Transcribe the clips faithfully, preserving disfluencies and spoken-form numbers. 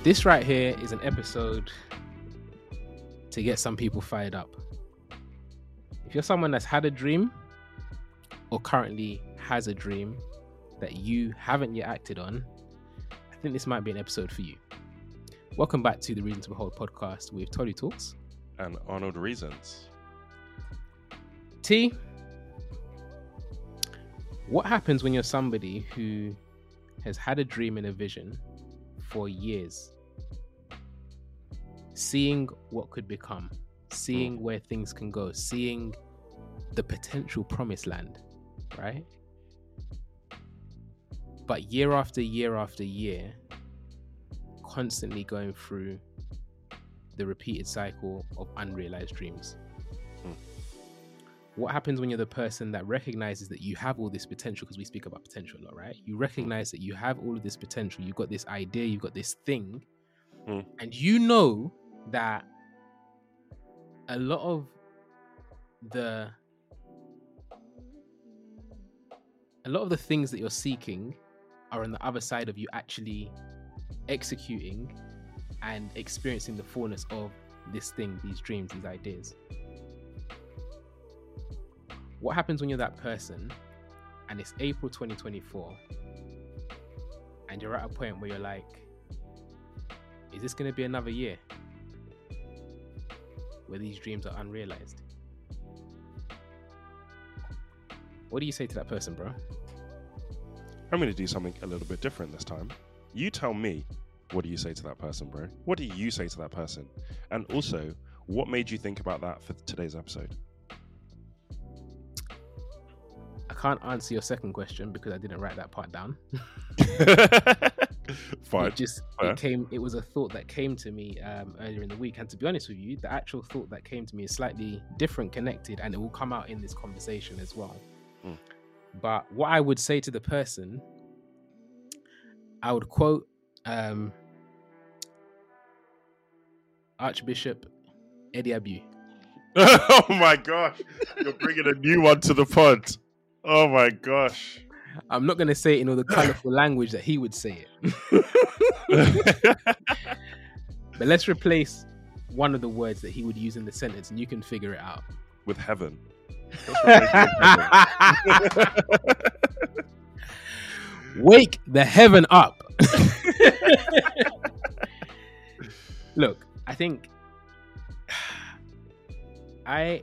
This right here is an episode to get some people fired up. If you're someone that's had a dream or currently has a dream that you haven't yet acted on, I think this might be an episode for you. Welcome back to the Reason to Behold podcast with Tolly Talks and Arnold Reasons. T, what happens when you're somebody who has had a dream and a vision for years, seeing what could become, seeing where things can go, seeing the potential promised land, right? But year after year after year, constantly going through the repeated cycle of unrealized dreams. Mm. What happens when you're the person that recognizes that you have all this potential? Because we speak about potential a lot, right? You recognize that you have all of this potential. You've got this idea, you've got this thing, mm. and you know that a lot of the a lot of the things that you're seeking are on the other side of you actually executing and experiencing the fullness of this thing, these dreams, these ideas. What happens when you're that person and it's April twenty twenty-four and you're at a point where you're like, is this going to be another year where these dreams are unrealized? What do you say to that person, bro? I'm going to do something a little bit different this time. You tell me, what do you say to that person, bro? What do you say to that person? And also, what made you think about that for today's episode? I can't answer your second question because I didn't write that part down. Fine. It just Fair. it came. It was a thought that came to me um, earlier in the week, and to be honest with you, the actual thought that came to me is slightly different, connected, and it will come out in this conversation as well. Mm. But what I would say to the person, I would quote um, Archbishop Eddie Abu. Oh my gosh, you're bringing a new one to the pod. Oh my gosh. I'm not going to say it in all the colorful language that he would say it. But let's replace one of the words that he would use in the sentence and you can figure it out. With heaven. Wake the heaven up. Look, I think I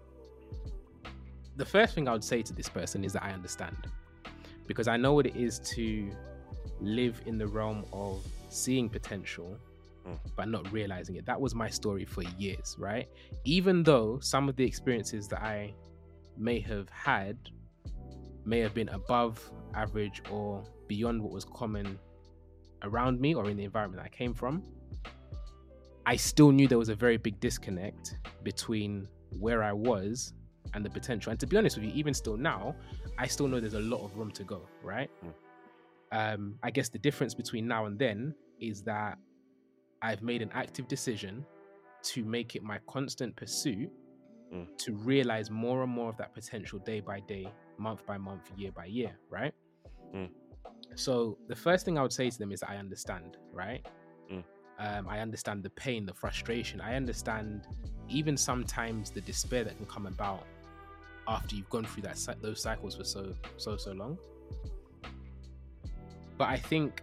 the first thing I would say to this person is that I understand, because I know what it is to live in the realm of seeing potential mm. but not realizing it. That was my story for years, right? Even though some of the experiences that I may have had may have been above average or beyond what was common around me or in the environment that I came from, I still knew there was a very big disconnect between where I was and the potential. And to be honest with you, even still now, I still know there's a lot of room to go, right? Mm. Um, I guess the difference between now and then is that I've made an active decision to make it my constant pursuit mm. to realize more and more of that potential day by day, month by month, year by year, right? Mm. So the first thing I would say to them is that I understand, right? Mm. Um, I understand the pain, the frustration. I understand even sometimes the despair that can come about after you've gone through that those cycles for so, so, so long. But I think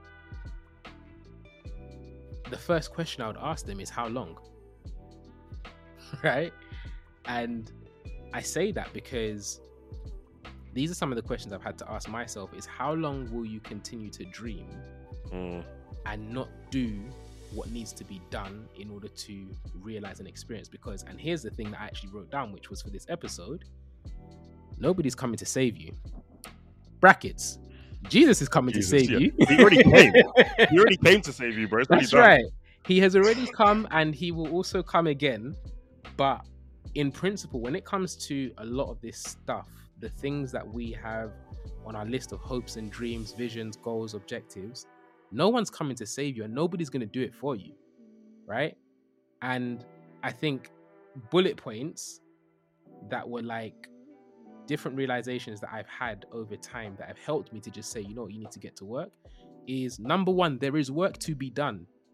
the first question I would ask them is how long, right? And I say that because these are some of the questions I've had to ask myself is how long will you continue to dream mm. and not do what needs to be done in order to realize an experience? Because, and here's the thing that I actually wrote down, which was for this episode, nobody's coming to save you. Brackets. Jesus is coming Jesus, to save yeah. you. He already came. He already came to save you, bro. It's That's right. He has already come and he will also come again. But in principle, when it comes to a lot of this stuff, the things that we have on our list of hopes and dreams, visions, goals, objectives, no one's coming to save you and nobody's going to do it for you, right? And I think bullet points that were like different realizations that I've had over time that have helped me to just say, you know what, you need to get to work is number one, there is work to be done.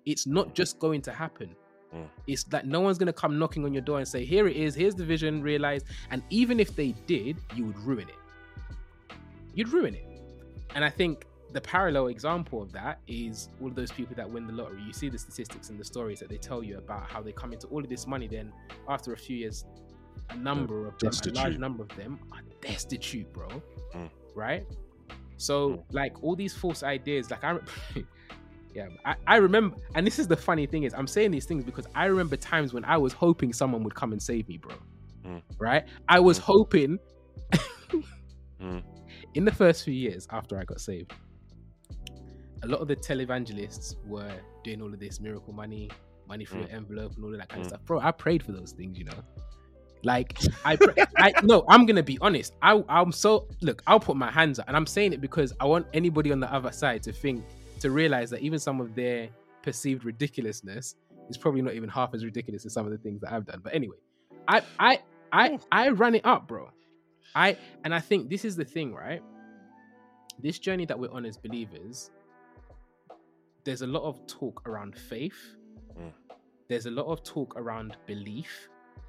it's not just going to happen. Mm. It's that no one's going to come knocking on your door and say, here it is, here's the vision, realize. And even if they did, you would ruin it. You'd ruin it. And I think the parallel example of that is all of those people that win the lottery. You see the statistics and the stories that they tell you about how they come into all of this money. Then after a few years, a number of them, a large number of them are destitute, bro. Mm. Right? So Mm. like all these false ideas, like I, yeah, I, I remember, and this is the funny thing is I'm saying these things because I remember times when I was hoping someone would come and save me, bro. Mm. Right? I was Mm. hoping Mm. in the first few years after I got saved, a lot of the televangelists were doing all of this miracle money, money through Mm. your envelope and all of that kind Mm. of stuff. Bro, I prayed for those things, you know. Like I, pray, I no, I'm gonna be honest. I, I'm so look. I'll put my hands up, and I'm saying it because I want anybody on the other side to think, to realize that even some of their perceived ridiculousness is probably not even half as ridiculous as some of the things that I've done. But anyway, I, I, I, I ran it up, bro. I, and I think this is the thing, right? This journey that we're on as believers. There's a lot of talk around faith. Mm. There's a lot of talk around belief.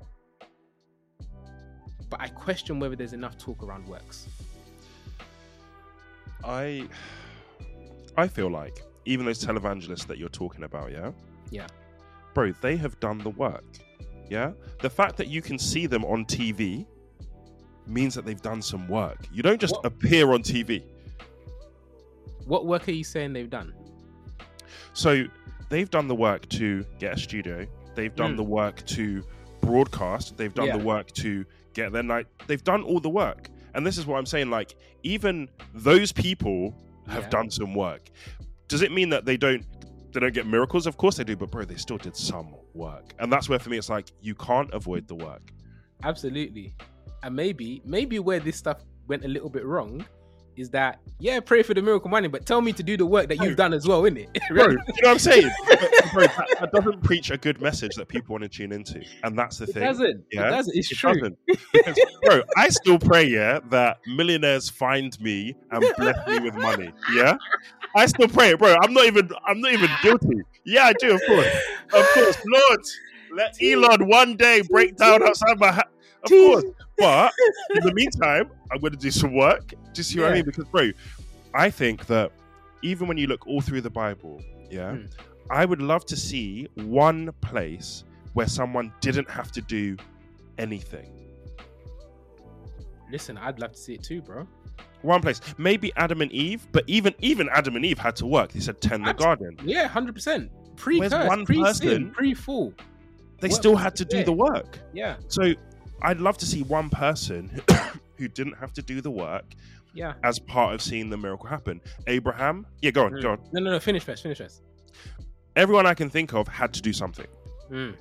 But I question whether there's enough talk around works. I I feel like even those televangelists that you're talking about, yeah? Yeah. Bro, they have done the work. Yeah? The fact that you can see them on T V means that they've done some work. You don't just What? appear on T V. What work are you saying they've done? So they've done the work to get a studio. They've done Mm. the work to broadcast. They've done Yeah. the work to get their night. They've done all the work. And this is what I'm saying. Like, even those people have Yeah. done some work. Does it mean that they don't they don't get miracles? Of course they do. But bro, they still did some work. And that's where for me it's like you can't avoid the work. Absolutely. And maybe, maybe where this stuff went a little bit wrong is that, yeah, pray for the miracle money, but tell me to do the work that you've done as well, innit? Bro, you know what I'm saying? Bro, that, that doesn't preach a good message that people want to tune into. And that's the It thing. doesn't. Yeah? It doesn't. It's It true. doesn't. Because, bro, I still pray, yeah, that millionaires find me and bless me with money. Yeah, I still pray it, bro. I'm not even. I'm not even guilty. Yeah, I do, of course, of course. Lord, let Elon one day break down outside my house. Of course, but in the meantime, I'm going to do some work. Do you see what I Yeah. mean? Because, bro, I think that even when you look all through the Bible, yeah, Mm. I would love to see one place where someone didn't have to do anything. Listen, I'd love to see it too, bro. One place, maybe Adam and Eve, but even even Adam and Eve had to work. They said tend the Abs- garden. Yeah, one hundred percent. Where's Pre-curse, one pre-sin, person- pre-fall. They Work still was had to do there. the work. Yeah, So I'd love to see one person who didn't have to do the work yeah. as part of seeing the miracle happen. Abraham, yeah, go on, Mm. go on. No, no, no. Finish first. Finish first. Everyone I can think of had to do something. Mm.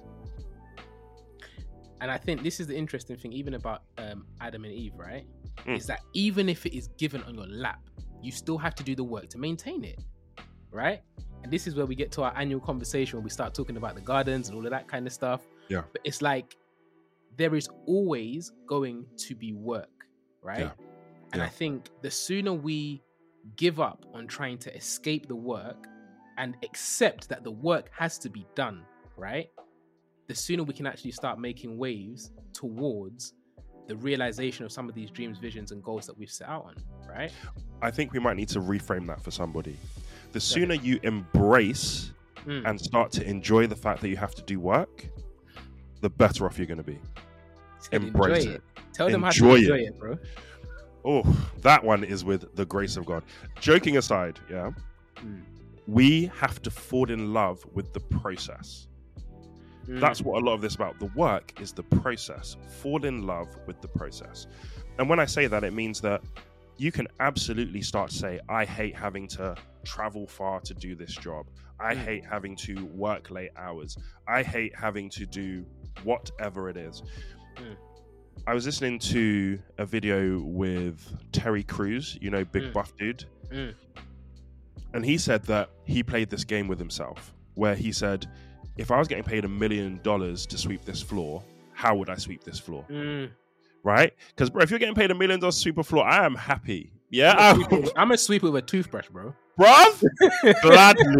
And I think this is the interesting thing, even about um, Adam and Eve, right? Mm. Is that even if it is given on your lap, you still have to do the work to maintain it, right? And this is where we get to our annual conversation when we start talking about the gardens and all of that kind of stuff. Yeah. But it's like there is always going to be work, right? Yeah. And Yeah. I think the sooner we give up on trying to escape the work and accept that the work has to be done, right? The sooner we can actually start making waves towards the realization of some of these dreams, visions, and goals that we've set out on, right? I think we might need to reframe that for somebody. The sooner you embrace Mm. and start to enjoy the fact that you have to do work, the better off you're going to be. Said Embrace enjoy it. Tell them Enjoy how to it. enjoy it, bro. Oh, that one is with the grace of God. Joking aside, yeah, Mm. we have to fall in love with the process. Mm. That's what a lot of this is about. The work is the process. Fall in love with the process. And when I say that, it means that you can absolutely start to say, I hate having to travel far to do this job. I Mm. hate having to work late hours. I hate having to do whatever it is. Mm. I was listening to a video with Terry Crews, you know, big Mm. buff dude. Mm. And he said that he played this game with himself where he said, if I was getting paid a million dollars to sweep this floor, how would I sweep this floor? Mm. Right? Because, bro, if you're getting paid a million dollars to sweep a floor, I am happy. Yeah? I'm I'm, gonna sweep it with a toothbrush, bro. bruv, gladly.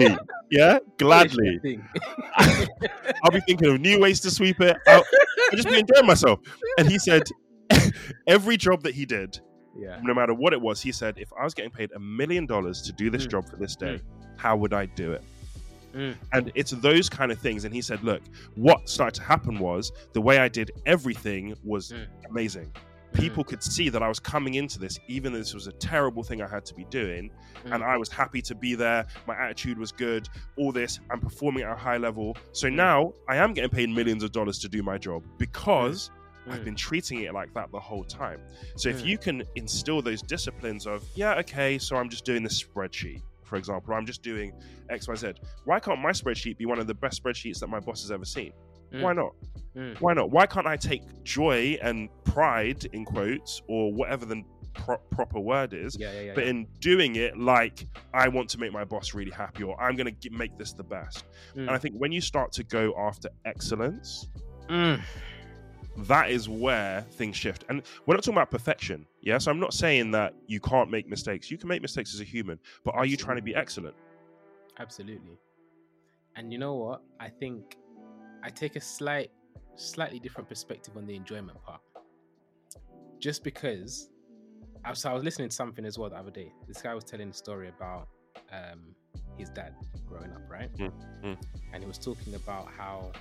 Yeah, gladly. I'll be thinking of new ways to sweep it. I'll, I'll just be enjoying myself. And he said, every job that he did, yeah. no matter what it was, he said, if I was getting paid a million dollars to do this mm. job for this day, mm. how would I do it? Mm. And it's those kind of things. And he said, look, what started to happen was the way I did everything was mm. amazing. People mm. could see that I was coming into this, even though this was a terrible thing I had to be doing. Mm. And I was happy to be there. My attitude was good. All this, I'm performing at a high level. So mm. now I am getting paid millions of dollars to do my job because mm. I've been treating it like that the whole time. So mm. if you can instill those disciplines of, yeah, okay, so I'm just doing this spreadsheet, for example, I'm just doing X, Y, Z. Why can't my spreadsheet be one of the best spreadsheets that my boss has ever seen? Mm. Why not? Mm. Why not? Why can't I take joy and pride, in quotes, or whatever the pro- proper word is, yeah, yeah, yeah, but yeah. in doing it like I want to make my boss really happy, or I'm going to make this the best. Mm. And I think when you start to go after excellence, mm. that is where things shift. And we're not talking about perfection. Yeah, so I'm not saying that you can't make mistakes. You can make mistakes as a human, but are Absolutely. you trying to be excellent? Absolutely. And you know what? I think I take a slight, slightly different perspective on the enjoyment part. Just because, I was, I was listening to something as well the other day. This guy was telling a story about um, his dad growing up, right? Mm, mm. And he was talking about how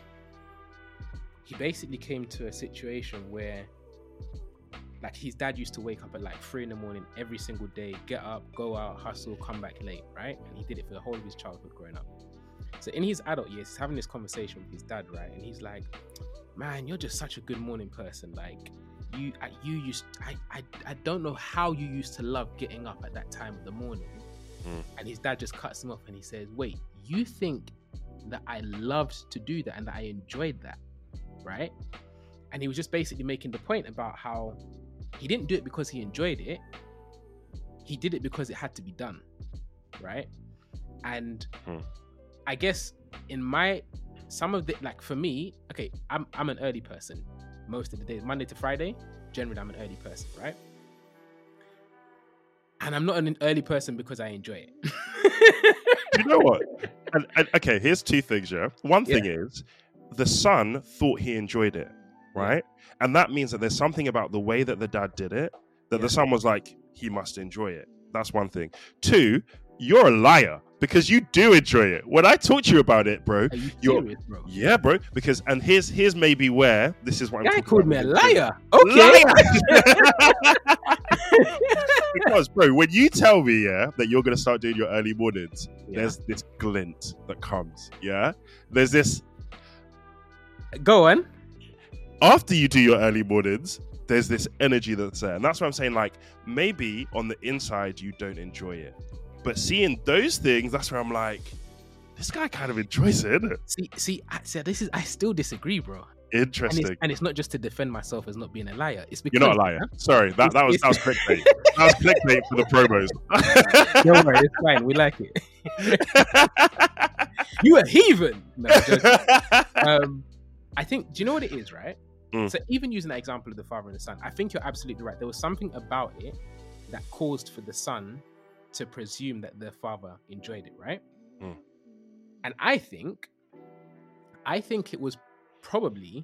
he basically came to a situation where, like, his dad used to wake up at like three in the morning every single day, get up, go out, hustle, come back late, right? And he did it for the whole of his childhood growing up. So in his adult years, he's having this conversation with his dad, right? And he's like, man, you're just such a good morning person. Like, you I, you used, I, I, I don't know how you used to love getting up at that time of the morning. Mm. And his dad just cuts him off and he says, wait, you think that I loved to do that and that I enjoyed that, right? And he was just basically making the point about how he didn't do it because he enjoyed it. He did it because it had to be done, right? And mm. I guess in my, some of the, like for me, okay, I'm I'm an early person most of the days, Monday to Friday, generally I'm an early person, right? And I'm not an early person because I enjoy it. You know what? And, and, okay, here's two things, yeah? One thing yeah. is, the son thought he enjoyed it, right? Yeah. And that means that there's something about the way that the dad did it, that yeah. the son was like, he must enjoy it. That's one thing. Two, you're a liar because you do enjoy it. When I talk to you about it, bro, Are you you're serious, bro? Yeah, bro. Because and here's here's maybe where this is what the I'm guy called me a liar. Okay, liar. Because, bro, when you tell me, yeah, that you're gonna start doing your early mornings, yeah. there's this glint that comes. Yeah, there's this. Go on. After you do your early mornings, there's this energy that's there, and that's what I'm saying. Like, maybe on the inside you don't enjoy it. But seeing those things, that's where I'm like, this guy kind of enjoys it, isn't it? See, see, I, see this is I still disagree, bro. Interesting. And it's, and it's not just to defend myself as not being a liar. It's because you're not a liar. Man. Sorry, that, that was that was clickbait. That was clickbait for the promos. Don't worry, it's fine. We like it. You a heathen. No, just, um, I think. Do you know what it is, right? Mm. So even using that example of the father and the son, I think you're absolutely right. There was something about it that caused for the son to presume that the father enjoyed it, right? Mm. And I think, I think it was probably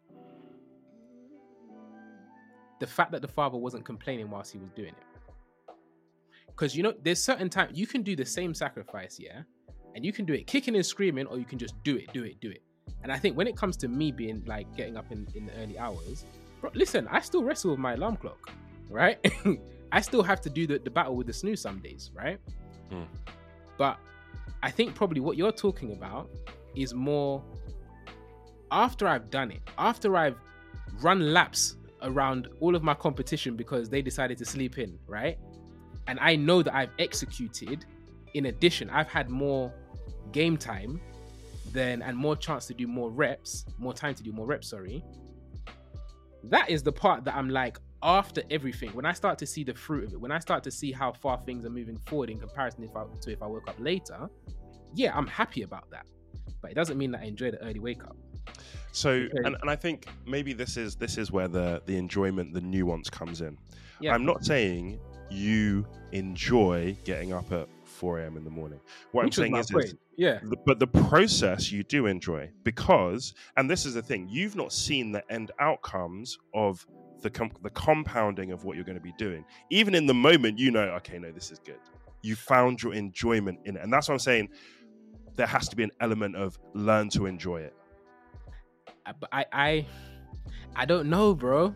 the fact that the father wasn't complaining whilst he was doing it. Because, you know, there's certain times you can do the same sacrifice, yeah? And you can do it kicking and screaming, or you can just do it, do it, do it. And I think when it comes to me being like getting up in, in the early hours, bro, listen, I still wrestle with my alarm clock, right? I still have to do the, the battle with the snooze some days, right? Mm. But I think probably what you're talking about is more after I've done it, after I've run laps around all of my competition because they decided to sleep in, right? And I know that I've executed. In addition, I've had more game time than and more chance to do more reps, more time to do more reps, sorry. That is the part that I'm like, after everything, when I start to see the fruit of it, when I start to see how far things are moving forward in comparison if I, to if I woke up later, yeah, I'm happy about that. But it doesn't mean that I enjoy the early wake up. So, because, and, and I think maybe this is this is where the, the enjoyment, the nuance comes in. Yeah. I'm not saying you enjoy getting up at four a.m. in the morning. What Which I'm saying was is, my is point. Yeah. the, but the process you do enjoy, because, and this is the thing, you've not seen the end outcomes of the com- the compounding of what you're going to be doing. Even in the moment, you know, okay, no, this is good. You found your enjoyment in it. And that's what I'm saying. There has to be an element of learn to enjoy it. But I, I, I don't know, bro.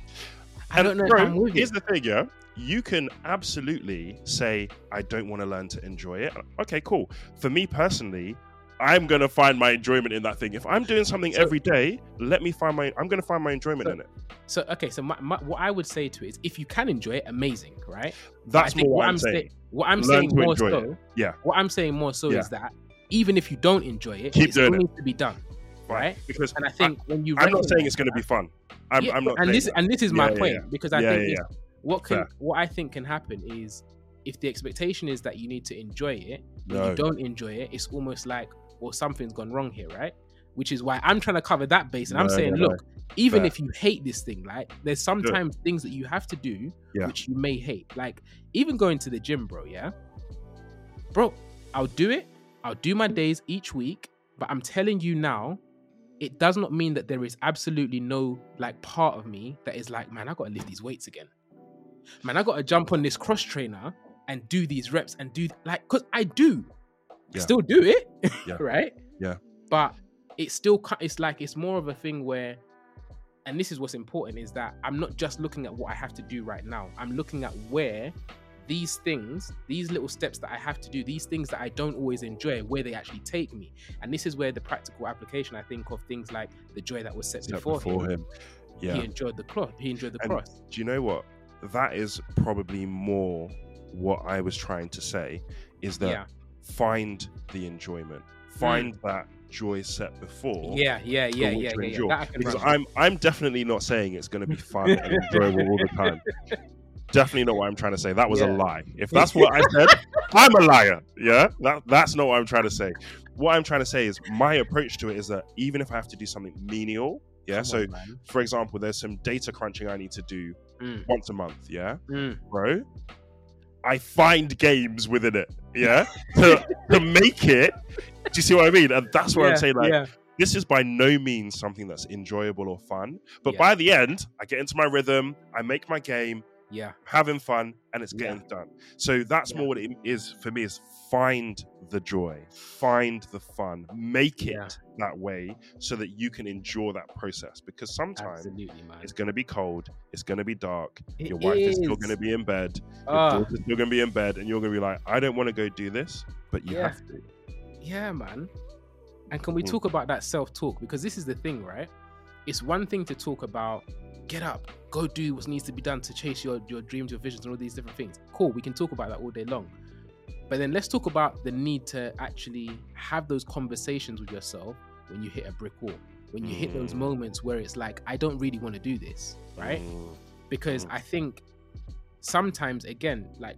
I and don't know bro, if I'm with here's it. the thing, yeah. You can absolutely say, I don't want to learn to enjoy it. Okay, cool. For me personally, I'm going to find my enjoyment in that thing. If I'm doing something so, every day, let me find my, I'm going to find my enjoyment so, in it. So, okay, so my, my, what I would say to it is, if you can enjoy it, amazing, right? That's more what, what I'm saying. Say, what I'm learn saying more so, it. Yeah. What I'm saying more so yeah. is that even if you don't enjoy it, Keep it still doing needs it. to be done, right? Because and I think I, when you, I'm not saying it's going to be fun. I'm, yeah, I'm not. And this, that. and this is yeah, my yeah, point yeah. because I yeah, think yeah, if, what can, Fair. what I think can happen is if the expectation is that you need to enjoy it, but no. you don't enjoy it, it's almost like, well, something's gone wrong here, right? Which is why I'm trying to cover that base, and no, I'm saying, no, look, no. even Fair. if you hate this thing, like there's sometimes Good. things that you have to do yeah. which you may hate, like even going to the gym, bro. Yeah, bro, I'll do it. I'll do my days each week, but I'm telling you now, it does not mean that there is absolutely no like part of me that is like, man, I got to lift these weights again. Man, I got to jump on this cross trainer and do these reps and do like, cause I do, yeah. still do it, yeah. right? Yeah. But it's still, it's like, it's more of a thing where, and this is what's important, is that I'm not just looking at what I have to do right now. I'm looking at where these things, these little steps that I have to do, these things that I don't always enjoy, where they actually take me. And this is where the practical application, I think, of things like the joy that was set Step before, before him. him. Yeah. He enjoyed the cross. He enjoyed the and cross. Do you know what? That is probably more what I was trying to say, is that yeah. find the enjoyment. Find mm. that joy set before. Yeah, yeah, yeah, yeah, yeah, yeah. That because I'm I'm definitely not saying it's going to be fun and enjoyable all the time. Definitely not what I'm trying to say. That was yeah. a lie. If that's what I said, I'm a liar. Yeah, that that's not what I'm trying to say. What I'm trying to say is my approach to it is that even if I have to do something menial, yeah. Come so, on, for example, there's some data crunching I need to do mm. once a month. Yeah, mm. bro. I find games within it. Yeah, to to make it. Do you see what I mean? And that's what yeah, I'm saying. Like, yeah. this is by no means something that's enjoyable or fun. But yeah. by the end, I get into my rhythm. I make my game. Yeah, having fun, and it's getting yeah. done. So that's yeah. more what it is for me, is find the joy, find the fun, make it yeah. that way so that you can enjoy that process. Because sometimes it's going to be cold, it's going to be dark, it your wife is. is still going to be in bed, your uh, daughter's still going to be in bed, and you're going to be like, I don't want to go do this, but you yeah. have to. Yeah, man. And can we Mm. talk about that self-talk? Because this is the thing, right? It's one thing to talk about, get up, go do what needs to be done to chase your, your dreams, your visions, and all these different things. Cool, we can talk about that all day long. But then let's talk about the need to actually have those conversations with yourself when you hit a brick wall, when you mm. hit those moments where it's like, I don't really want to do this, right? Mm. Because Mm. I think sometimes, again, like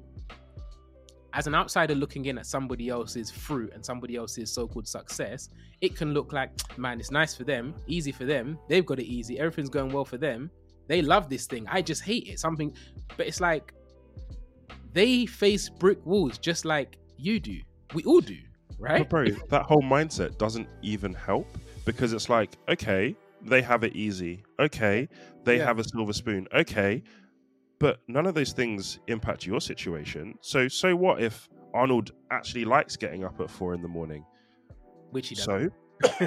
as an outsider looking in at somebody else's fruit and somebody else's so-called success, it can look like, man, it's nice for them, easy for them, they've got it easy, everything's going well for them, they love this thing, I just hate it, something. But it's like, they face brick walls just like you do, we all do, right? But bro, that whole mindset doesn't even help, because it's like, okay, they have it easy, okay, they yeah. have a silver spoon, okay, but none of those things impact your situation. So, so what if Arnold actually likes getting up at four in the morning? Which he doesn't. So,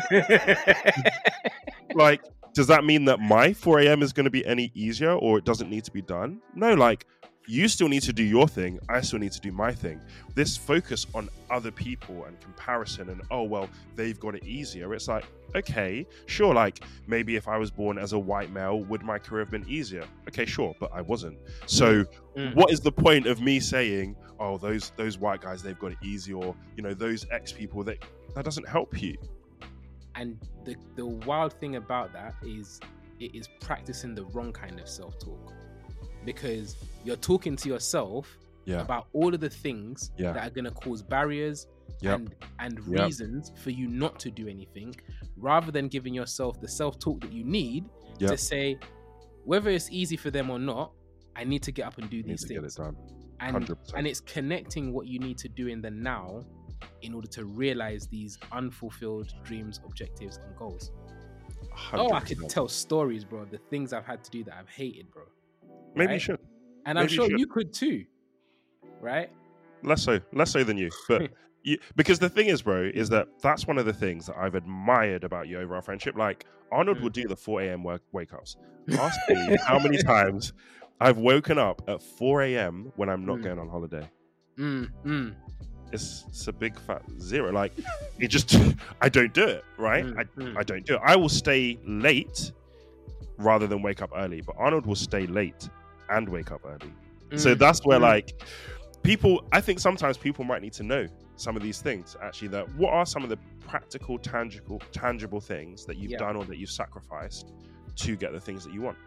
like, does that mean that my four a.m. is going to be any easier, or it doesn't need to be done? No, like, you still need to do your thing. I still need to do my thing. This focus on other people and comparison and, oh, well, they've got it easier. It's like, okay, sure. Like, maybe if I was born as a white male, would my career have been easier? Okay, sure. But I wasn't. So mm. what is the point of me saying, oh, those, those white guys, they've got it easy, or, you know, those X people, that, that doesn't help you. And the, the wild thing about that is it is practicing the wrong kind of self-talk, because you're talking to yourself yeah. about all of the things yeah. that are going to cause barriers yep. and, and yep. reasons for you not to do anything, rather than giving yourself the self-talk that you need yep. to say, whether it's easy for them or not, I need to get up and do you these need to things. Get it done. And, one hundred percent. and it's connecting what you need to do in the now in order to realize these unfulfilled dreams, objectives, and goals. one hundred percent. Oh, I could tell stories, bro. The things I've had to do that I've hated, bro. Maybe right? you should. And Maybe I'm sure you, you could too, right? Less so, less so than you. But you, because the thing is, bro, is that that's one of the things that I've admired about you over our friendship. Like Arnold Mm. would do the four a.m. work wake ups. Ask me how many times I've woken up at four a.m. when I'm not Mm. going on holiday. Mm, mm, It's, it's a big fat zero. Like it just, I don't do it, right? Mm, I, mm. I don't do it. I will stay late rather than wake up early. But Arnold will stay late and wake up early. So mm, that's where mm. like people, I think sometimes people might need to know some of these things actually, that what are some of the practical, tangible, tangible things that you've Yeah. done or that you've sacrificed to get the things that you want.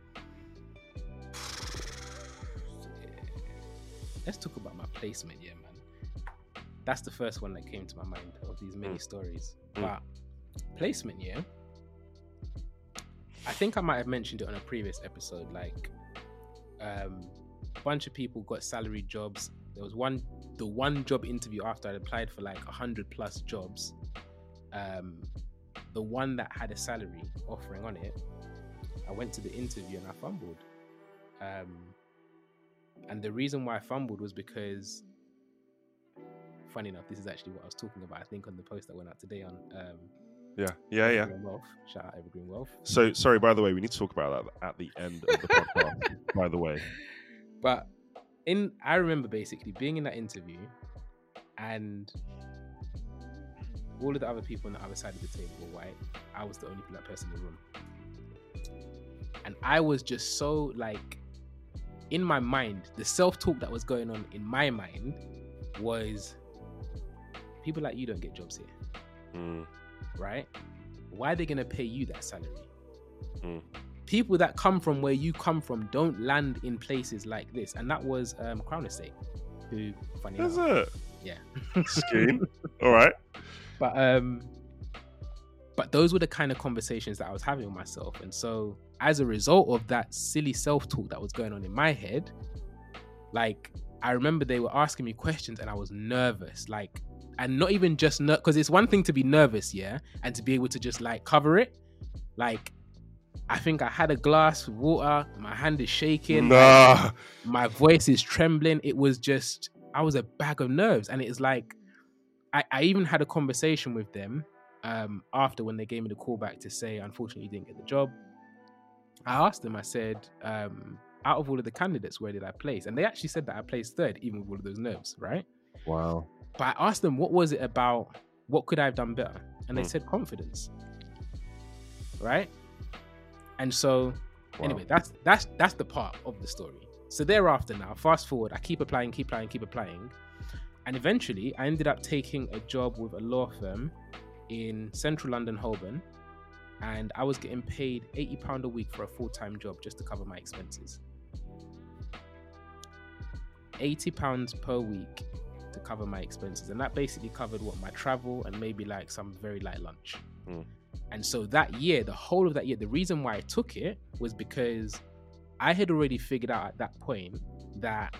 Let's talk about my placement, yeah, man. That's the first one that came to my mind of these many Mm. stories. Mm. But placement, yeah. I think I might have mentioned it on a previous episode. Like, um, a bunch of people got salary jobs. There was one, the one job interview after I'd applied for like a hundred plus jobs. Um, the one that had a salary offering on it, I went to the interview and I fumbled. Um, and the reason why I fumbled was because, funny enough, this is actually what I was talking about, I think, on the post that went out today on um, Yeah, yeah, yeah. Evergreen Wealth. Shout out Evergreen Wealth. So, sorry, by the way, we need to talk about that at the end of the podcast, by the way. But in, I remember basically being in that interview and all of the other people on the other side of the table were white. I was the only black person in the room. And I was just so like, in my mind, the self-talk that was going on in my mind was, people like you don't get jobs here, Mm, right? Why are they going to pay you that salary? mm. People that come from where you come from don't land in places like this. And that was um, Crown Estate, who, funny Is enough, it? yeah. Scheme. All right. But um, but those were the kind of conversations that I was having with myself. And so as a result of that silly self-talk that was going on in my head, like, I remember they were asking me questions and I was nervous, like, and not even just ner- because it's one thing to be nervous, yeah, and to be able to just like cover it. Like, I think I had a glass of water, my hand is shaking, Nah. like, my voice is trembling. It was just, I was a bag of nerves. And it's like, I, I even had a conversation with them um, after, when they gave me the call back to say, unfortunately, you didn't get the job. I asked them, I said, um, out of all of the candidates, where did I place? And they actually said that I placed third, even with all of those nerves, right? Wow. But I asked them, what was it about? What could I have done better? And they Hmm. said confidence, right? And so, Wow. anyway, that's that's that's the part of the story. So thereafter, now fast forward, I keep applying, keep applying, keep applying, and eventually, I ended up taking a job with a law firm in central London, Holborn, and I was getting paid eighty pounds a week for a full-time job just to cover my expenses. eighty pounds per week to cover my expenses, and that basically covered what, my travel and maybe like some very light lunch. Mm. And so that year, the whole of that year, the reason why I took it was because I had already figured out at that point that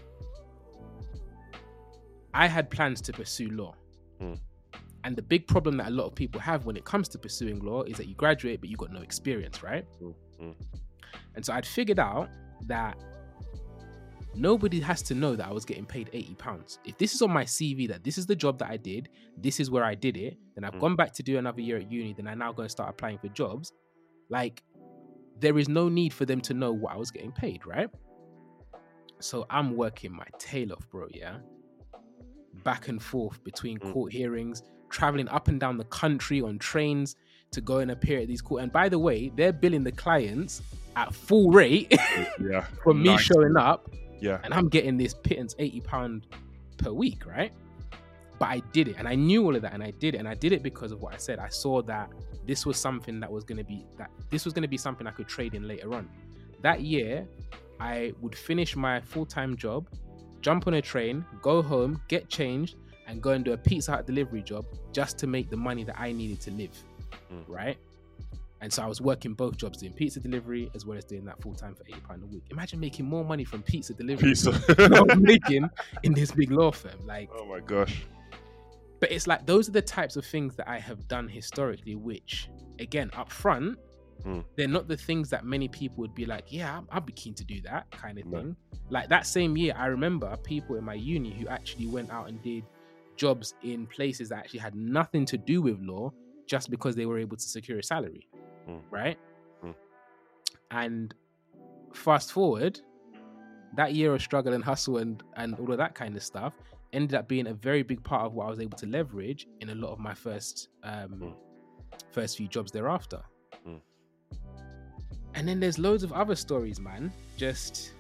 I had plans to pursue law. Mm. And the big problem that a lot of people have when it comes to pursuing law is that you graduate, but you got no experience, right? Mm. Mm. And so I'd figured out that nobody has to know that I was getting paid eighty pounds. If this is on my C V, that this is the job that I did, this is where I did it, then I've Mm. gone back to do another year at uni, then I now go and start applying for jobs. Like, there is no need for them to know what I was getting paid, right? So I'm working my tail off, bro, yeah? Back and forth between Mm. court hearings, traveling up and down the country on trains to go and appear at these court. And by the way, they're billing the clients at full rate Yeah. for me Nice. showing up. Yeah. And I'm getting this pittance eighty pounds per week, right? But I did it, and I knew all of that, and I did it, and I did it because of what I said. I saw that this was something that was going to be that this was going to be something I could trade in later on. That year, I would finish my full-time job, jump on a train, go home, get changed, and go and do a Pizza Hut delivery job just to make the money that I needed to live, Mm. right? And so I was working both jobs, doing pizza delivery as well as doing that full time for eighty pounds a week. Imagine making more money from pizza delivery Pizza. than I was making in this big law firm. Like, oh my gosh. But it's like those are the types of things that I have done historically, which again, up front, mm. they're not the things that many people would be like, yeah, I'd be keen to do that kind of thing. No. Like that same year, I remember people in my uni who actually went out and did jobs in places that actually had nothing to do with law just because they were able to secure a salary. Mm. Right? Mm. And fast forward, that year of struggle and hustle and, and all of that kind of stuff ended up being a very big part of what I was able to leverage in a lot of my first um, mm. first few jobs thereafter. Mm. And then there's loads of other stories, man. Just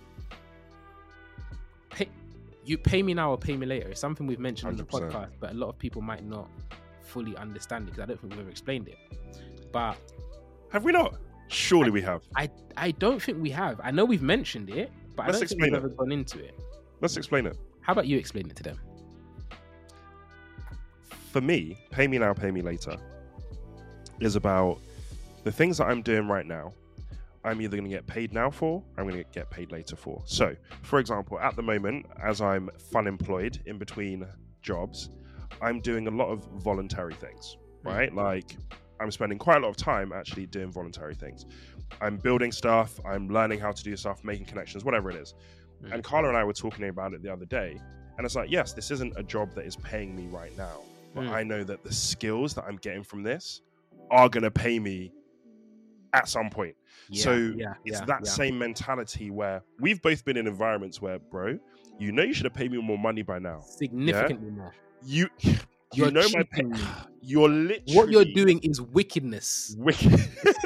pay, you pay me now or pay me later. It's something we've mentioned one hundred percent in the podcast, but a lot of people might not fully understand it because I don't think we've ever explained it. But have we not? Surely I, we have. I, I don't think we have. I know we've mentioned it, but Let's I don't think we've it. ever gone into it. Let's explain it. How about you explain it to them? For me, pay me now, pay me later is about the things that I'm doing right now. I'm either going to get paid now for, or I'm going to get paid later for. So, for example, at the moment, as I'm fun employed in between jobs, I'm doing a lot of voluntary things, right? Mm. Like, I'm spending quite a lot of time actually doing voluntary things. I'm building stuff, I'm learning how to do stuff, making connections, whatever it is. Mm. And Carla and I were talking about it the other day. And it's like, yes, this isn't a job that is paying me right now. But mm. I know that the skills that I'm getting from this are going to pay me at some point. Yeah, so yeah, it's yeah, that yeah. same mentality where we've both been in environments where, bro, you know you should have paid me more money by now. Significantly yeah? more. You... You you're know my pay. You're literally what you're doing is wickedness. Wicked.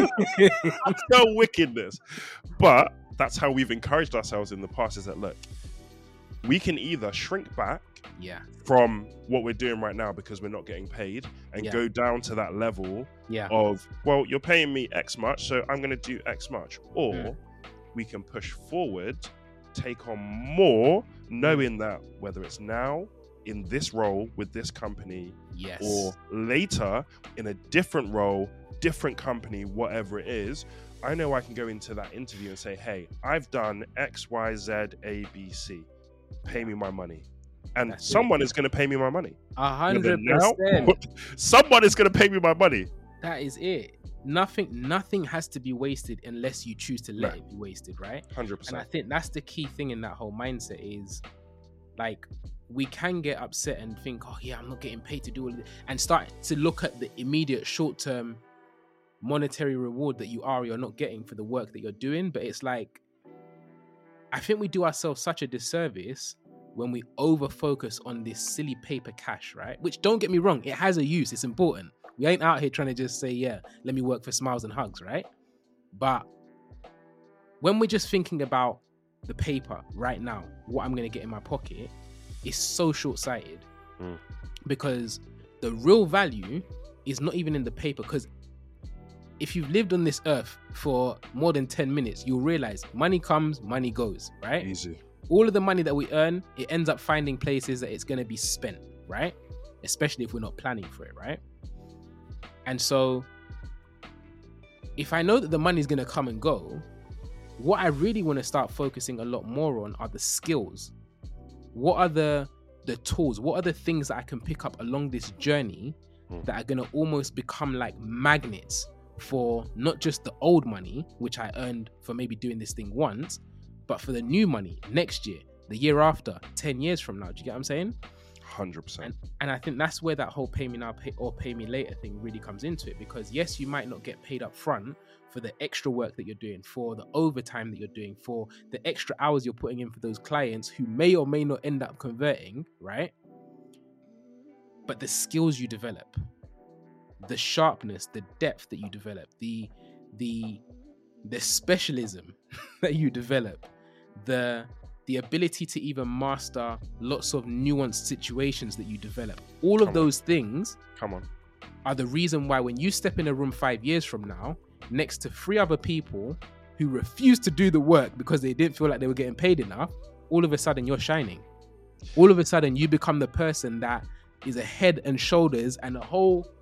No wickedness. But that's how we've encouraged ourselves in the past is that look, we can either shrink back yeah. from what we're doing right now because we're not getting paid and yeah. go down to that level yeah. of, well, you're paying me X much, so I'm gonna do X much. Or mm. we can push forward, take on more, knowing that whether it's now in this role with this company yes. or later in a different role, different company, whatever it is, I know I can go into that interview and say, hey, I've done X, Y, Z, A, B, C. Pay me my money. And That's someone it. is going to pay me my money. A hundred percent. Someone is going to pay me my money. That is it. Nothing, nothing has to be wasted unless you choose to let no. it be wasted, right? one hundred percent. And I think that's the key thing in that whole mindset is like, we can get upset and think, oh yeah, I'm not getting paid to do all of this, and start to look at the immediate short-term monetary reward that you are or you're not getting for the work that you're doing. But it's like, I think we do ourselves such a disservice when we over-focus on this silly paper cash, right? Which, don't get me wrong, it has a use, it's important. We ain't out here trying to just say, yeah, let me work for smiles and hugs, right? But when we're just thinking about the paper right now, what I'm going to get in my pocket, is so short-sighted mm. because the real value is not even in the paper. Because if you've lived on this earth for more than ten minutes, you'll realize money comes, money goes, right? Easy. All of the money that we earn, it ends up finding places that it's going to be spent, right? Especially if we're not planning for it, right? And so if I know that the money is going to come and go, what I really want to start focusing a lot more on are the skills. What are the the tools? What are the things that I can pick up along this journey mm. that are going to almost become like magnets for not just the old money, which I earned for maybe doing this thing once, but for the new money next year, the year after, ten years from now. Do you get what I'm saying? one hundred percent. And, and I think that's where that whole pay me now pay, or pay me later thing really comes into it. Because yes, you might not get paid up front for the extra work that you're doing, for the overtime that you're doing, for the extra hours you're putting in for those clients who may or may not end up converting, right? But the skills you develop, the sharpness, the depth that you develop, the the the specialism that you develop, the the ability to even master lots of nuanced situations that you develop. All of Come those on. things Come on. are the reason why when you step in a room five years from now, next to three other people who refuse to do the work because they didn't feel like they were getting paid enough, all of a sudden you're shining. All of a sudden you become the person that is a head and shoulders and a whole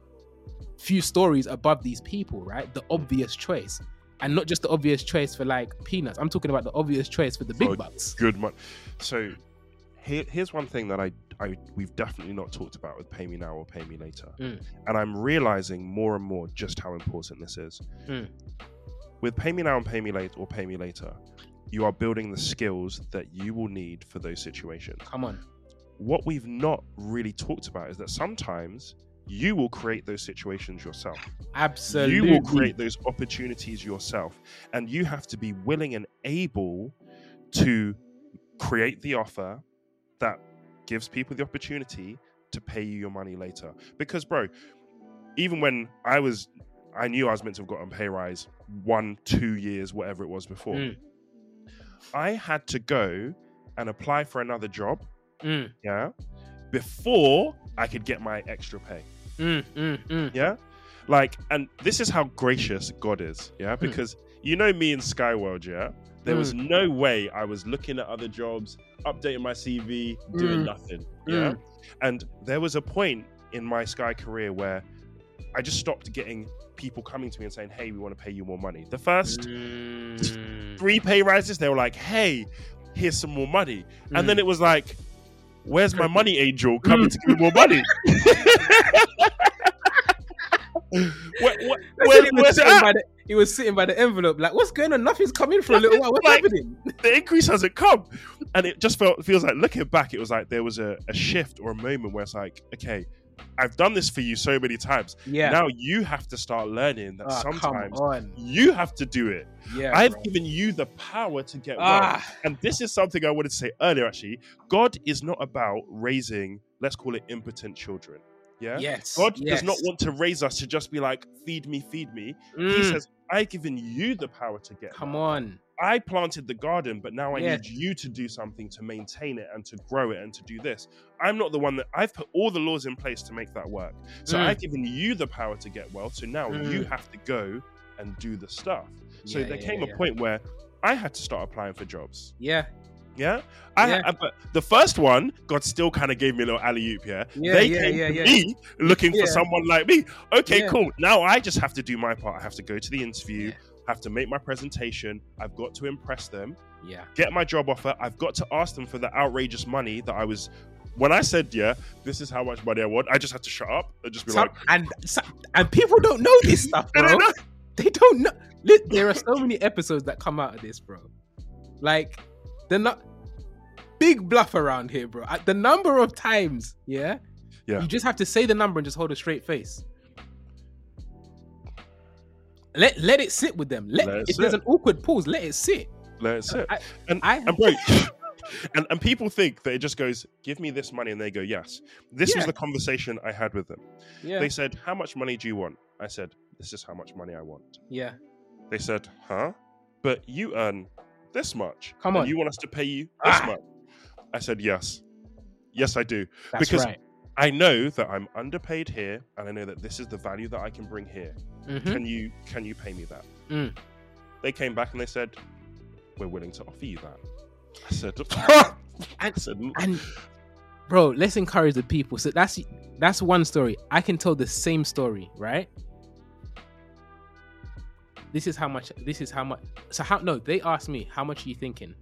few stories above these people, right? The obvious choice. And not just the obvious choice for like peanuts. I'm talking about the obvious choice for the big Oh, bucks. Good money. So here, here's one thing that I, I we've definitely not talked about with Pay Me Now or Pay Me Later. Mm. And I'm realizing more and more just how important this is. Mm. With Pay Me Now and Pay Me Later or Pay Me Later, you are building the skills that you will need for those situations. Come on. What we've not really talked about is that sometimes you will create those situations yourself. Absolutely. You will create those opportunities yourself. And you have to be willing and able to create the offer that gives people the opportunity to pay you your money later. Because, bro, even when I was, I knew I was meant to have gotten pay rise one, two years, whatever it was before. Mm. I had to go and apply for another job, Mm. yeah, before I could get my extra pay. Mm, mm, mm. Yeah, like, and this is how gracious God is. Yeah, because mm. you know me in Skyworld. Yeah, there mm. was no way I was looking at other jobs, updating my C V, doing mm. nothing. Yeah, mm. and there was a point in my Sky career where I just stopped getting people coming to me and saying, "Hey, we want to pay you more money." The first mm. three pay rises, they were like, "Hey, here's some more money," mm. and then it was like, "Where's my money angel coming to give me more money?" what, what, where, he, was where's sitting it by the, he was sitting by the envelope like, what's going on? Nothing's coming for a little while. What's like, happening? The increase hasn't come. And it just felt feels like, looking back, it was like there was a, a shift or a moment where it's like, okay, I've done this for you so many times. Yeah. Now you have to start learning that oh, sometimes you have to do it. Yeah, I've bro. given you the power to get ah. well. And this is something I wanted to say earlier, actually. God is not about raising, let's call it impotent children. Yeah. Yes. God yes. does not want to raise us to just be like, feed me, feed me. Mm. He says, I've given you the power to get Come well. on. I planted the garden, but now I yes. need you to do something to maintain it and to grow it and to do this. I'm not the one that I've put all the laws in place to make that work. So mm. I've given you the power to get well. So now mm. you have to go and do the stuff. So yeah, there yeah, came yeah. a point where I had to start applying for jobs. Yeah. Yeah, I, yeah. I, but the first one, God still kind of gave me a little alley oop. Yeah, yeah they yeah, came yeah, to yeah. me looking yeah. for someone like me. Okay, yeah. cool. Now I just have to do my part. I have to go to the interview. Yeah. Have to make my presentation. I've got to impress them. Yeah, get my job offer. I've got to ask them for the outrageous money that I was. When I said, yeah, this is how much money I want, I just had to shut up and just be some, like, and and people don't know this stuff, bro. they, don't they don't know. There are so many episodes that come out of this, bro. Like, they're not. Big bluff around here, bro. At the number of times, yeah, yeah, you just have to say the number and just hold a straight face. Let let it sit with them. Let, let if sit. there's an awkward pause, let it sit. Let it sit. I, and I, and bro, and and people think that it just goes, give me this money, and they go, yes. This yeah. was the conversation I had with them. Yeah. They said, how much money do you want? I said, this is how much money I want. Yeah. They said, huh? But you earn this much. Come on. And you want us to pay you this ah. much? I said, yes. Yes, I do. That's because right. I know that I'm underpaid here, and I know that this is the value that I can bring here. Mm-hmm. Can you can you pay me that? Mm. They came back and they said, we're willing to offer you that. I said, and, I said and bro, let's encourage the people. So that's that's one story. I can tell the same story, right? This is how much. This is how much. So how? No, they asked me, how much are you thinking?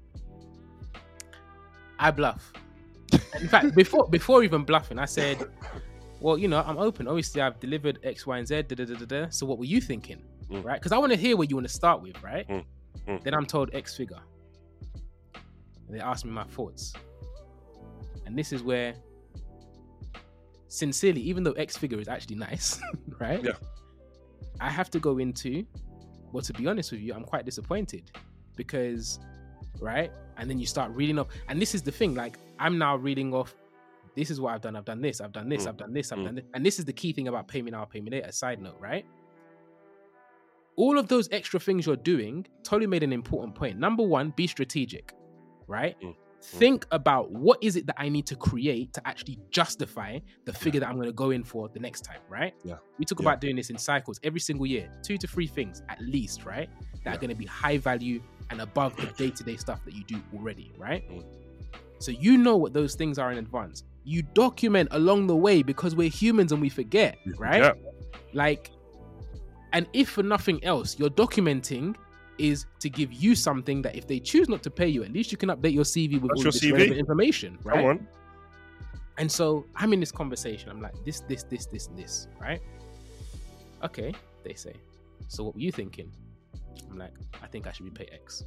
I bluff. In fact, before before even bluffing, I said, well, you know, I'm open. Obviously, I've delivered X, Y, and Z. Da, da, da, da, da. So what were you thinking? Mm. Right? Because I want to hear what you want to start with, right? Mm. Mm. Then I'm told X figure. And they asked me my thoughts. And this is where, sincerely, even though X figure is actually nice, right? Yeah. I have to go into, well, to be honest with you, I'm quite disappointed because, right? And then you start reading off, and this is the thing, like, I'm now reading off, this is what I've done, I've done this, I've done this, mm. I've done this, I've mm. done this. And this is the key thing about Pay Me Now, Pay Me Later, side note, right? All of those extra things you're doing, Tolu made an important point. Number one, be strategic, right? Mm. Think about what is it that I need to create to actually justify the figure that I'm going to go in for the next time, right? Yeah. We talk yeah. about doing this in cycles every single year, two to three things at least, right? That yeah. are going to be high value and above the day-to-day stuff that you do already, right? Mm. So you know what those things are in advance. you document along the way because we're humans and we forget, right? Yeah. Like, and if for nothing else, your documenting is to give you something that if they choose not to pay you, at least you can update your C V with That's all your this C V? relevant information, right? Come on. And so I'm in this conversation. I'm like, this, this, this, this, and this, right? Okay, they say. So what were you thinking? I'm like, I think I should be paid X.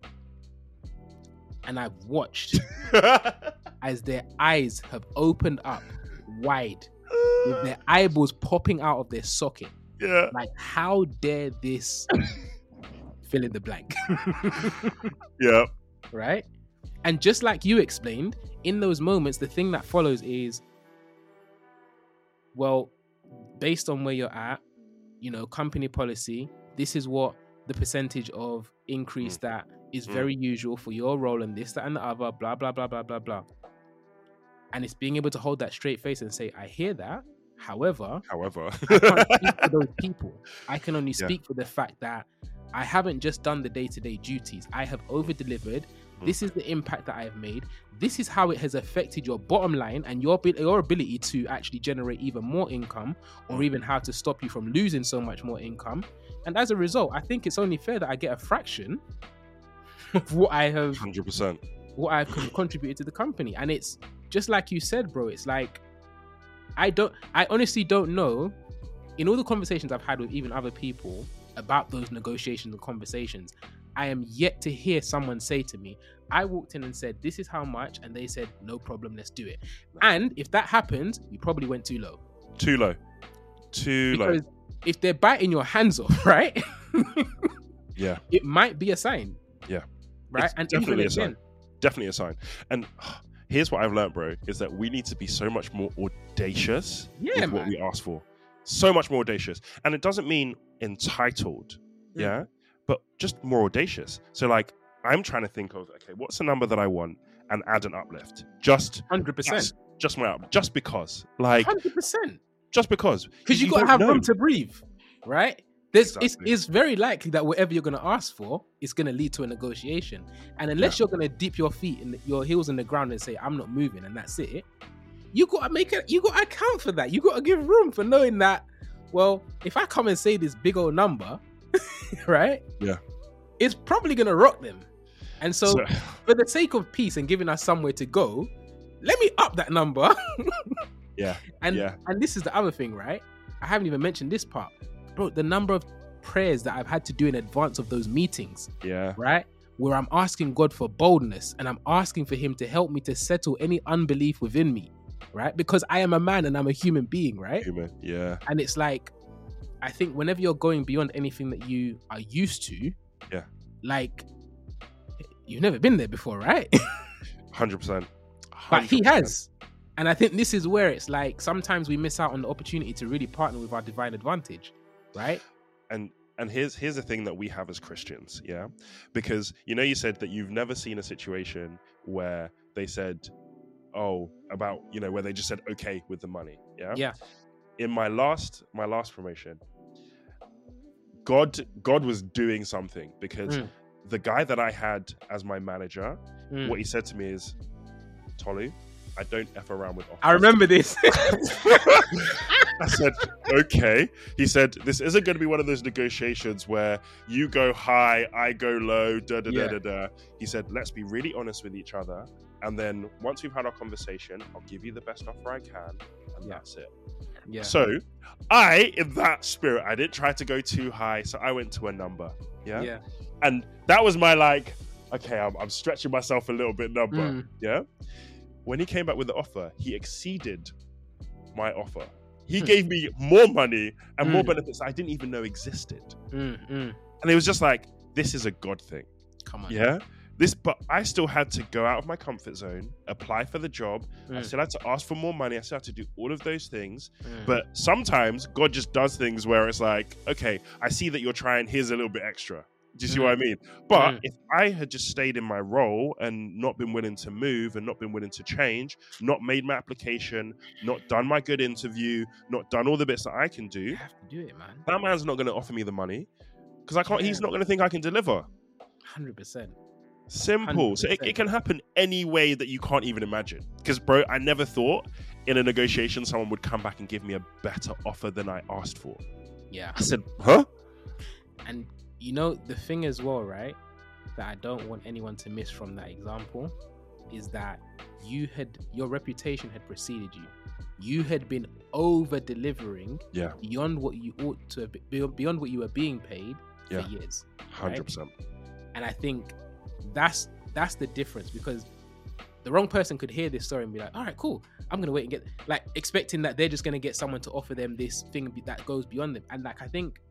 And I've watched as their eyes have opened up wide, with their eyeballs popping out of their socket. Yeah. Like, how dare this fill in the blank? Yeah. Right? And just like you explained, in those moments, the thing that follows is, well, based on where you're at, you know, company policy, this is what the percentage of increase Mm. that is Mm. very usual for your role and this, that, and the other, blah, blah, blah, blah, blah, blah. And it's being able to hold that straight face and say, I hear that. However, However, I can't speak for those people. I can only Yeah. speak for the fact that I haven't just done the day-to-day duties. I have over-delivered. Mm. This is the impact that I have made. This is how it has affected your bottom line and your, abil- your ability to actually generate even more income, or Mm. even how to stop you from losing so much more income. And as a result, I think it's only fair that I get a fraction of what I have one hundred percent. what I've con- contributed to the company. And it's just like you said, bro. It's like, I don't, I honestly don't know, in all the conversations I've had with even other people about those negotiations and conversations, I am yet to hear someone say to me, I walked in and said, this is how much. And they said, no problem, let's do it. And if that happens, you probably went too low. Too low. Too Because low. if they're biting your hands off, right? Yeah. It might be a sign. Yeah. Right? It's and definitely even a sign. again, Definitely a sign. And here's what I've learned, bro, is that we need to be so much more audacious Yeah, with what man. we ask for. So much more audacious. And it doesn't mean entitled, Mm. yeah, but just more audacious. So, like, I'm trying to think of, okay, what's the number that I want, and add an uplift. Just one hundred percent. just, just my up, just because, like, one hundred percent. just because, Because you, got to don't have know. room to breathe, right? There's, it's, Exactly. it's very likely that whatever you're going to ask for is going to lead to a negotiation. And unless you're going to dip your feet and your heels in the ground and say, I'm not moving, and that's it, you got to make it, you got to account for that. You got to give room for knowing that, well, if I come and say this big old number, right? Yeah. It's probably going to rock them. And so, So- for the sake of peace and giving us somewhere to go, let me up that number. yeah, And yeah, and this is the other thing, right? I haven't even mentioned this part. Bro, the number of prayers that I've had to do in advance of those meetings, yeah, right? Where I'm asking God for boldness and I'm asking for him to help me to settle any unbelief within me, right? Because I am a man and I'm a human being, right? human, yeah, And it's like, I think whenever you're going beyond anything that you are used to, Yeah. like, you've never been there before, right? one hundred percent. But he has. And I think this is where it's like, sometimes we miss out on the opportunity to really partner with our divine advantage, right? And and here's here's the thing that we have as Christians, yeah, because you know you said that you've never seen a situation where they said, oh, about you know where they just said okay with the money, yeah. Yeah. In my last my last promotion, God God was doing something because Mm. the guy that I had as my manager, Mm. what he said to me is, Tolu, I don't F around with offers. I remember this. I said, okay. He said, this isn't going to be one of those negotiations where you go high, I go low, da da Yeah. da da da. He said, let's be really honest with each other. And then once we've had our conversation, I'll give you the best offer I can. And Yeah. that's it. Yeah. So I, in that spirit, I didn't try to go too high. So I went to a number. Yeah. Yeah. And that was my like, okay, I'm, I'm stretching myself a little bit number. Mm. Yeah. When he came back with the offer, he exceeded my offer. He Hmm. gave me more money and more Mm. benefits I didn't even know existed. Mm, mm. And it was just like, this is a God thing. Come on. Yeah. This, but I still had to go out of my comfort zone, apply for the job. I Mm. still had to ask for more money. I still had to do all of those things. Mm. But sometimes God just does things where it's like, okay, I see that you're trying. Here's a little bit extra. Do you see Mm. what I mean? But Mm. if I had just stayed in my role and not been willing to move and not been willing to change, not made my application, not done my good interview, not done all the bits that I can do, You have to do it, man. that man's not going to offer me the money because I can't. Yeah. He's not going to think I can deliver. one hundred percent. Simple. So it, it can happen any way that you can't even imagine. Because, bro, I never thought in a negotiation someone would come back and give me a better offer than I asked for. Yeah. I said, huh? And you know, the thing as well, right, that I don't want anyone to miss from that example is that you had, your reputation had preceded you. You had been over delivering yeah. beyond what you ought to have, beyond what you were being paid yeah. for years. one hundred percent. Right? And I think that's that's the difference, because the wrong person could hear this story and be like, all right, cool, I'm gonna wait and get, like, expecting that they're just gonna get someone to offer them this thing that goes beyond them. And like, I think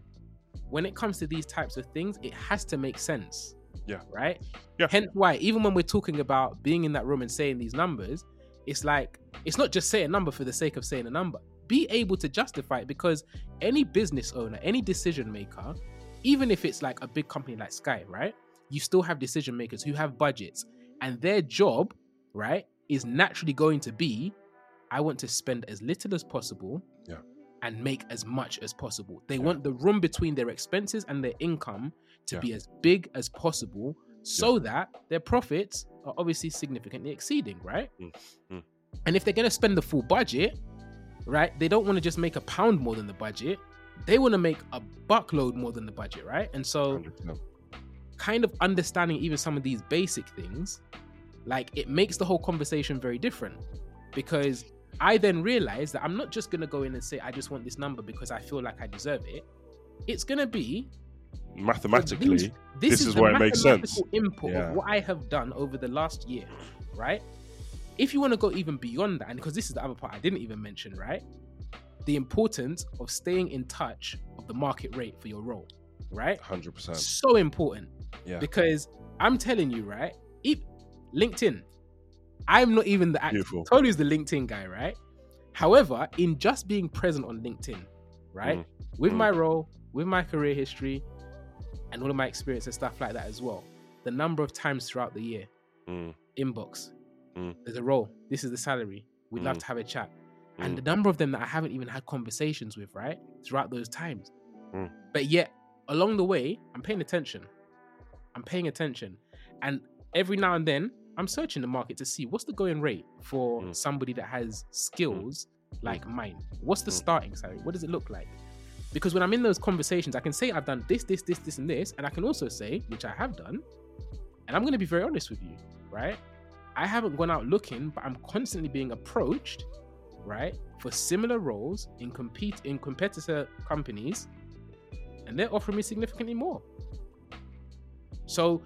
when it comes to these types of things, it has to make sense. Yeah. Right? Yeah. Hence why, even when we're talking about being in that room and saying these numbers, it's like, it's not just say a number for the sake of saying a number. Be able to justify it, because any business owner, any decision maker, even if it's like a big company like Sky, right? You still have decision makers who have budgets, and their job, right, is naturally going to be, I want to spend as little as possible yeah. and make as much as possible. They yeah. want the room between their expenses and their income to yeah. be as big as possible, so yeah. that their profits are obviously significantly exceeding, right? Mm. Mm. And if they're going to spend the full budget, right, they don't want to just make a pound more than the budget. They want to make a buckload more than the budget, right? And so one hundred percent. Kind of understanding even some of these basic things, like, it makes the whole conversation very different, because I then realize that I'm not just going to go in and say, I just want this number because I feel like I deserve it. It's going to be mathematically, these, this, this is, is the where it makes sense. Input yeah. of what I have done over the last year, right? If you want to go even beyond that, and because this is the other part I didn't even mention, right? The importance of staying in touch of the market rate for your role, right? one hundred percent. So important. Yeah. Because I'm telling you, right? If LinkedIn, I'm not even the active. Tolu's the LinkedIn guy, right? However, in just being present on LinkedIn, right? Mm. With mm. my role, with my career history, and all of my experience and stuff like that as well, the number of times throughout the year, mm. inbox, mm. there's a role, this is the salary, we'd mm. love to have a chat. Mm. And the number of them that I haven't even had conversations with, right? Throughout those times. Mm. But yet, along the way, I'm paying attention. I'm paying attention. And every now and then, I'm searching the market to see what's the going rate for mm. somebody that has skills mm. like mine. What's the mm. starting salary? What does it look like? Because when I'm in those conversations, I can say I've done this, this, this, this, and this. And I can also say, which I have done, and I'm going to be very honest with you, right? I haven't gone out looking, but I'm constantly being approached, right, for similar roles in compete in competitor companies, and they're offering me significantly more. So,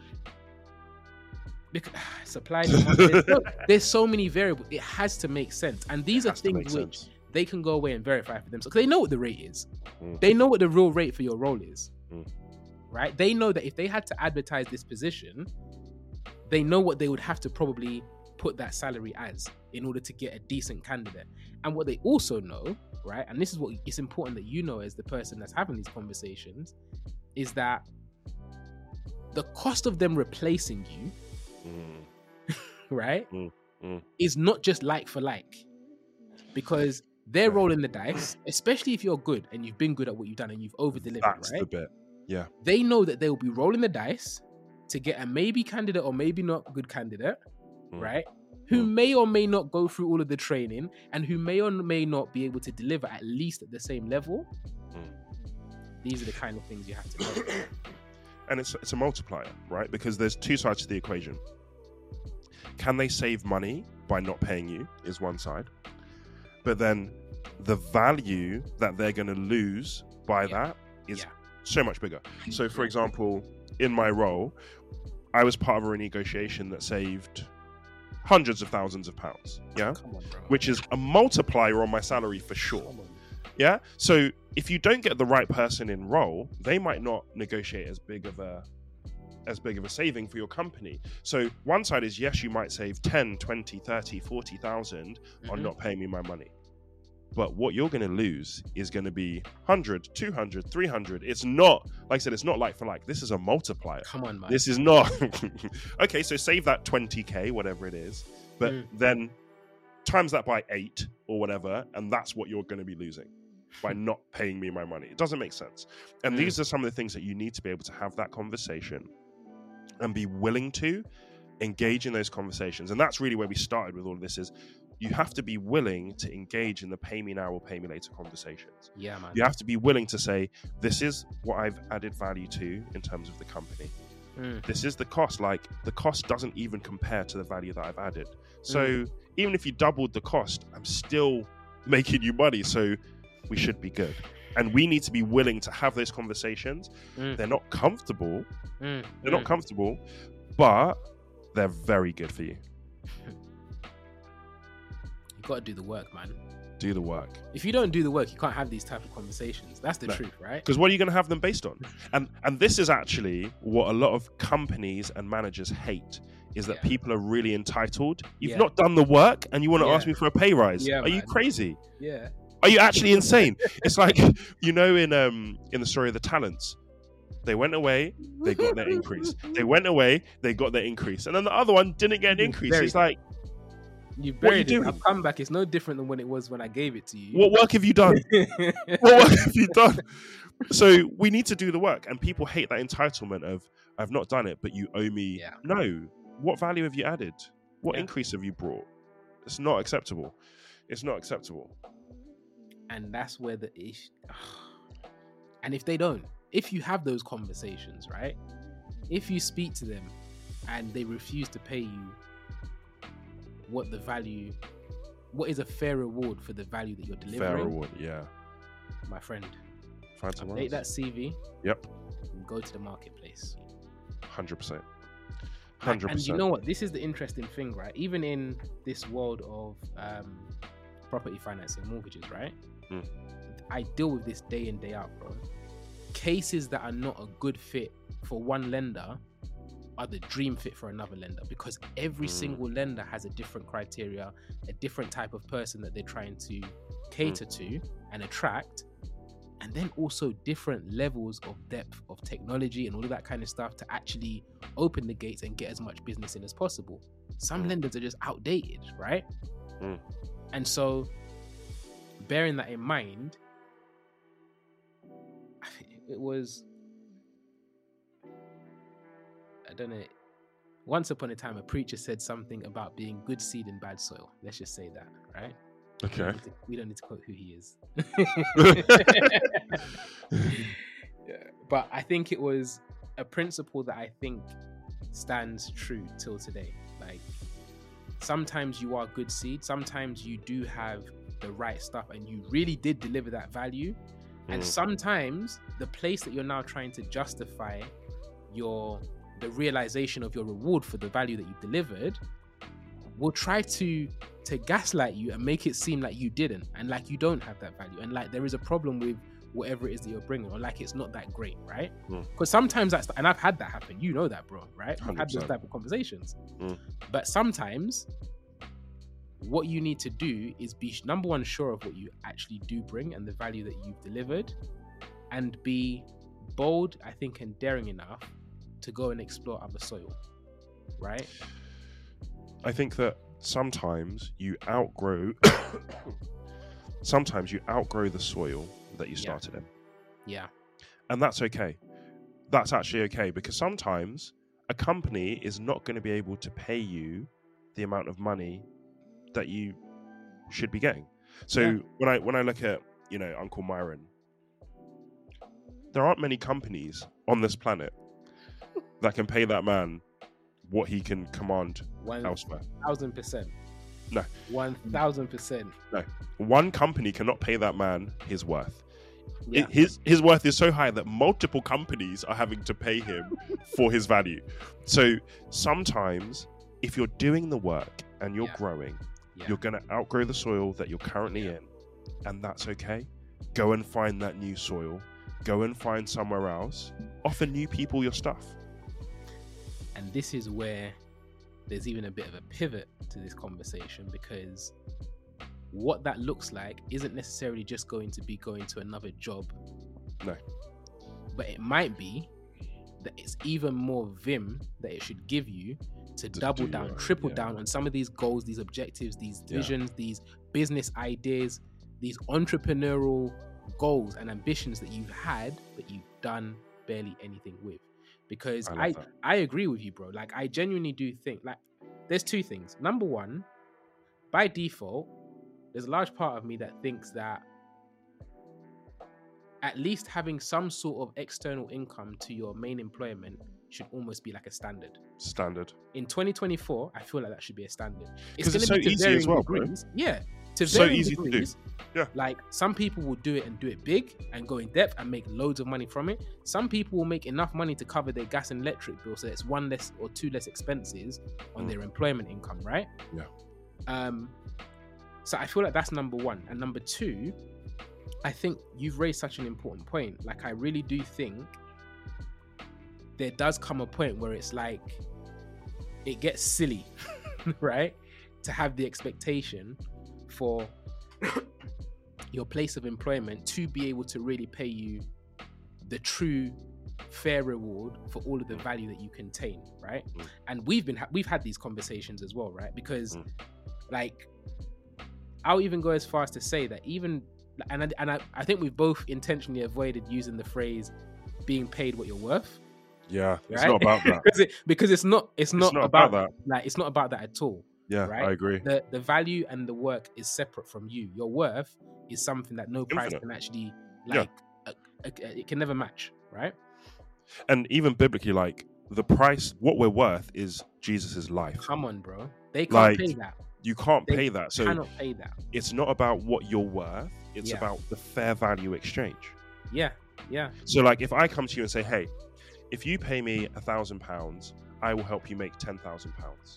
because, supply demand, there's, so, there's so many variables. It has to make sense, and these are things which sense. They can go away and verify for themselves, because they know what the rate is. Mm. They know what the real rate for your role is, mm. right? They know that if they had to advertise this position, they know what they would have to probably put that salary as in order to get a decent candidate. And what they also know, right, and this is what it's important that you know as the person that's having these conversations, is that the cost of them replacing you, mm. right, mm. Mm. is not just like for like, because they're rolling the dice, especially if you're good and you've been good at what you've done and you've over-delivered, That's right? the bit, yeah. They know that they will be rolling the dice to get a maybe candidate or maybe not good candidate, mm. right? Who mm. may or may not go through all of the training and who may or may not be able to deliver at least at the same level. Mm. These are the kind of things you have to know. And it's it's a multiplier, right? Because there's two sides to the equation. Can they save money by not paying you is one side. But then the value that they're going to lose by yeah. that is yeah. so much bigger. So, for example, in my role, I was part of a renegotiation that saved hundreds of thousands of pounds, yeah? Come on, bro. Which is a multiplier on my salary for sure. Yeah? So if you don't get the right person in role, they might not negotiate as big of a as big of a saving for your company. So one side is, yes, you might save ten, twenty, thirty, forty thousand mm-hmm. on not paying me my money. But what you're going to lose is going to be one hundred, two hundred, three hundred. It's not, like I said, it's not like for like. This is a multiplier. Come on, man. This is not. Okay, so save that twenty K, whatever it is. But mm. then times that by eight or whatever, and that's what you're going to be losing by not paying me my money. It doesn't make sense. And mm. these are some of the things that you need to be able to have that conversation and be willing to engage in those conversations. And that's really where we started with all of this, is you have to be willing to engage in the pay me now or pay me later conversations. Yeah, man. You have to be willing to say, this is what I've added value to in terms of the company. Mm. This is the cost. Like, the cost doesn't even compare to the value that I've added. So mm. even if you doubled the cost, I'm still making you money. So we should be good. And we need to be willing to have those conversations. Mm. They're not comfortable. Mm. They're mm. not comfortable, but they're very good for you. You got to do the work, man. Do the work. If you don't do the work, you can't have these type of conversations. That's the no. truth, right? Because what are you going to have them based on? And and this is actually what a lot of companies and managers hate, is that yeah. people are really entitled. You've yeah. not done the work and you want to yeah. ask me for a pay rise. Yeah, are man. you crazy? Yeah. Are you actually insane? It's like, you know, in um in the story of the talents, they went away, they got their increase. They went away, they got their increase. And then the other one didn't get an increase. It's like, you buried it. I've come back. It's no different than when it was when I gave it to you. What work have you done? What work have you done? So we need to do the work. And people hate that entitlement of, I've not done it, but you owe me. Yeah. No. What value have you added? What yeah. increase have you brought? It's not acceptable. It's not acceptable. And that's where the issue. And if they don't, if you have those conversations, right? If you speak to them and they refuse to pay you what the value, what is a fair reward for the value that you're delivering? Fair reward, yeah. My friend, find someone update else. That C V. Yep. And go to the marketplace. one hundred percent. one hundred percent. And you know what? This is the interesting thing, right? Even in this world of um, property financing, mortgages, right? Mm. I deal with this day in, day out, bro. Cases that are not a good fit for one lender are the dream fit for another lender, because every mm. single lender has a different criteria, a different type of person that they're trying to cater mm. to and attract, and then also different levels of depth of technology and all of that kind of stuff to actually open the gates and get as much business in as possible. Some mm. lenders are just outdated, right? Mm. And so bearing that in mind, it was, I don't know, once upon a time a preacher said something about being good seed in bad soil. Let's just say that, right? Okay. We don't need to, we don't need to quote who he is. Yeah. But I think it was a principle that I think stands true till today. Like, sometimes you are good seed, sometimes you do have the right stuff and you really did deliver that value. And sometimes the place that you're now trying to justify your the realization of your reward for the value that you've delivered will try to to gaslight you and make it seem like you didn't, and like you don't have that value, and like there is a problem with whatever it is that you're bringing, or like it's not that great, right? Because mm. sometimes that's, and I've had that happen, you know that, bro, right? I've had those type of conversations. Mm. But sometimes what you need to do is be, number one, sure of what you actually do bring and the value that you've delivered, and be bold, I think, and daring enough to go and explore other soil, right? I think that sometimes you outgrow sometimes you outgrow the soil that you started yeah. in. Yeah. And that's okay. That's actually okay, because sometimes a company is not going to be able to pay you the amount of money that you should be getting. So yeah. when I when I look at, you know, Uncle Myron, there aren't many companies on this planet that can pay that man what he can command One elsewhere. Thousand percent. No. One thousand percent. No. One company cannot pay that man his worth. Yeah. It, his his worth is so high that multiple companies are having to pay him for his value. So sometimes, if you're doing the work and you're yeah. growing, yeah. you're going to outgrow the soil that you're currently yeah. in, and that's okay. Go and find that new soil. Go and find somewhere else. Offer new people your stuff. And this is where there's even a bit of a pivot to this conversation, because what that looks like isn't necessarily just going to be going to another job. No. But it might be that it's even more vim that it should give you to, to double down, your, triple yeah. down on some of these goals, these objectives, these visions, yeah. these business ideas, these entrepreneurial goals and ambitions that you've had, but you've done barely anything with. because I, I, I agree with you, bro. Like, I genuinely do think, like, there's two things. Number one, by default, there's a large part of me that thinks that at least having some sort of external income to your main employment should almost be like a standard. Standard. In twenty twenty-four, I feel like that should be a standard. Because it's, it's so be to easy as well, degrees. Bro. Yeah. To so varying easy degrees, to do. Yeah. Like, some people will do it and do it big and go in depth and make loads of money from it. Some people will make enough money to cover their gas and electric bill, so it's one less or two less expenses on mm. their employment income, right? Yeah. Um. So I feel like that's number one. And number two, I think you've raised such an important point. Like, I really do think there does come a point where it's like, it gets silly, right? To have the expectation for your place of employment to be able to really pay you the true fair reward for all of the value that you contain, right? Mm. And we've been, ha- we've had these conversations as well, right? Because mm. like, I'll even go as far as to say that even, and I, and I, I think we've both intentionally avoided using the phrase being paid what you're worth. Yeah, it's right? not about that. because, it, because it's not, it's not, it's not about, about that. Like, it's not about that at all. Yeah, right? I agree. The the value and the work is separate from you. Your worth is something that no price Infinite. can actually, like, yeah. a, a, a, it can never match, right? And even biblically, like, the price, what we're worth is Jesus's life. Come on, bro. They can't like, pay that. You can't they pay that. So cannot pay that. It's not about what you're worth. It's yeah. about the fair value exchange. Yeah, yeah. So, like, if I come to you and say, hey, if you pay me a thousand pounds, I will help you make ten thousand pounds.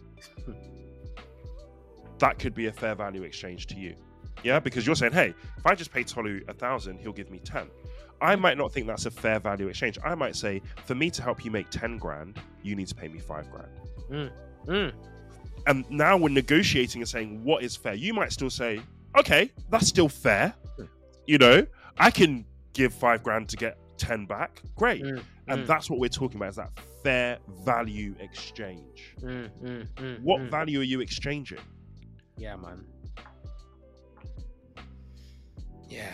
That could be a fair value exchange to you. Yeah, because you're saying, hey, if I just pay Tolu a thousand, he'll give me ten. I might not think that's a fair value exchange. I might say, for me to help you make ten grand, you need to pay me five grand. Mm. Mm. And now we're negotiating and saying, what is fair? You might still say, okay, that's still fair. Mm. You know, I can give five grand to get ten back. Great. Mm. And mm. that's what we're talking about, is that fair value exchange. Mm. Mm. Mm. What mm. value are you exchanging? Yeah, man. Yeah.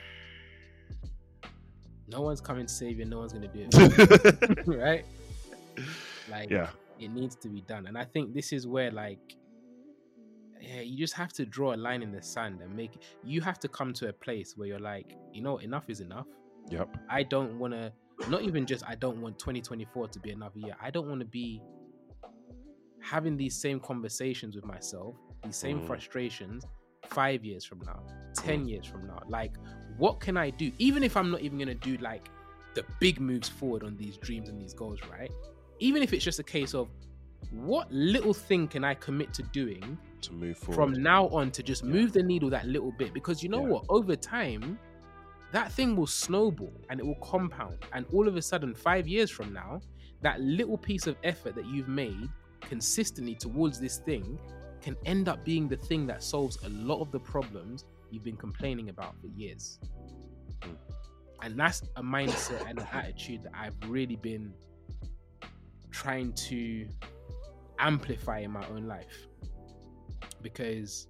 No one's coming to save you. No one's going to do it. Right? Like, yeah. It needs to be done. And I think this is where, like, yeah, you just have to draw a line in the sand and make it. You have to come to a place where you're like, you know, enough is enough. Yep. I don't want to, not even just, I don't want twenty twenty-four to be another year. I don't want to be having these same conversations with myself, these same mm. frustrations five years from now, ten years from now. Like, what can I do? Even if I'm not even going to do, like, the big moves forward on these dreams and these goals, right? Even if it's just a case of, what little thing can I commit to doing to move forward from now on to just yeah. move the needle that little bit? Because you know yeah. what? Over time, that thing will snowball and it will compound. And all of a sudden, five years from now, that little piece of effort that you've made consistently towards this thing can end up being the thing that solves a lot of the problems you've been complaining about for years. Mm. And that's a mindset and an attitude that I've really been trying to amplify in my own life. Because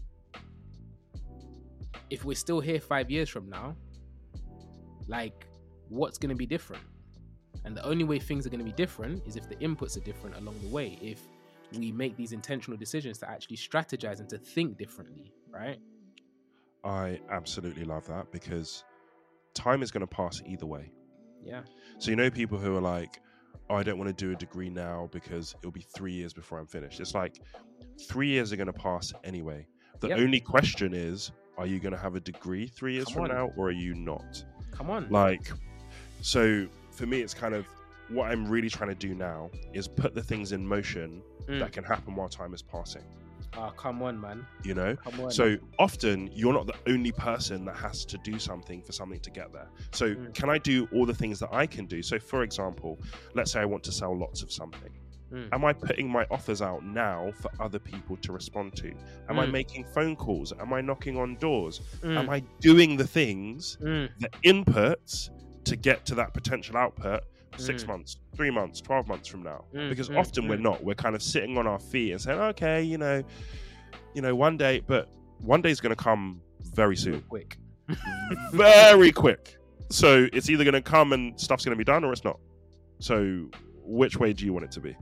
if we're still here five years from now, like, what's going to be different? And the only way things are going to be different is if the inputs are different along the way. If we make these intentional decisions to actually strategize and to think differently, right? I absolutely love that, because time is going to pass either way. Yeah. So, you know, people who are like, oh, I don't want to do a degree now because it'll be three years before I'm finished. It's like, three years are going to pass anyway. The yep. only question is, are you going to have a degree three years Come from on. now, or are you not? Come on. Like, so for me, it's kind of, what I'm really trying to do now is put the things in motion mm. that can happen while time is passing. Oh, come on, man. You know? Come on. So often you're not the only person that has to do something for something to get there. So mm. can I do all the things that I can do? So for example, let's say I want to sell lots of something. Mm. Am I putting my offers out now for other people to respond to? Am mm. I making phone calls? Am I knocking on doors? Mm. Am I doing the things, mm. the inputs to get to that potential output six Mm. months, three months, twelve months from now? Mm, Because mm, often mm. we're not. We're kind of sitting on our feet and saying, okay, you know, you know, one day, but one day is going to come very soon. Quick. Very quick. So it's either going to come and stuff's going to be done, or it's not. So which way do you want it to be?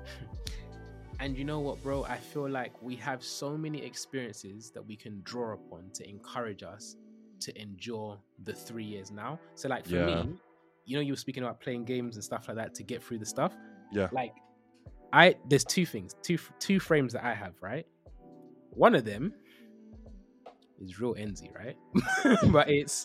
And you know what, bro? I feel like we have so many experiences that we can draw upon to encourage us to endure the three years now. So like for Yeah. me, you know, you were speaking about playing games and stuff like that to get through the stuff. Yeah. Like I, there's two things, two two frames that I have, right? One of them is real enzy, right? But it's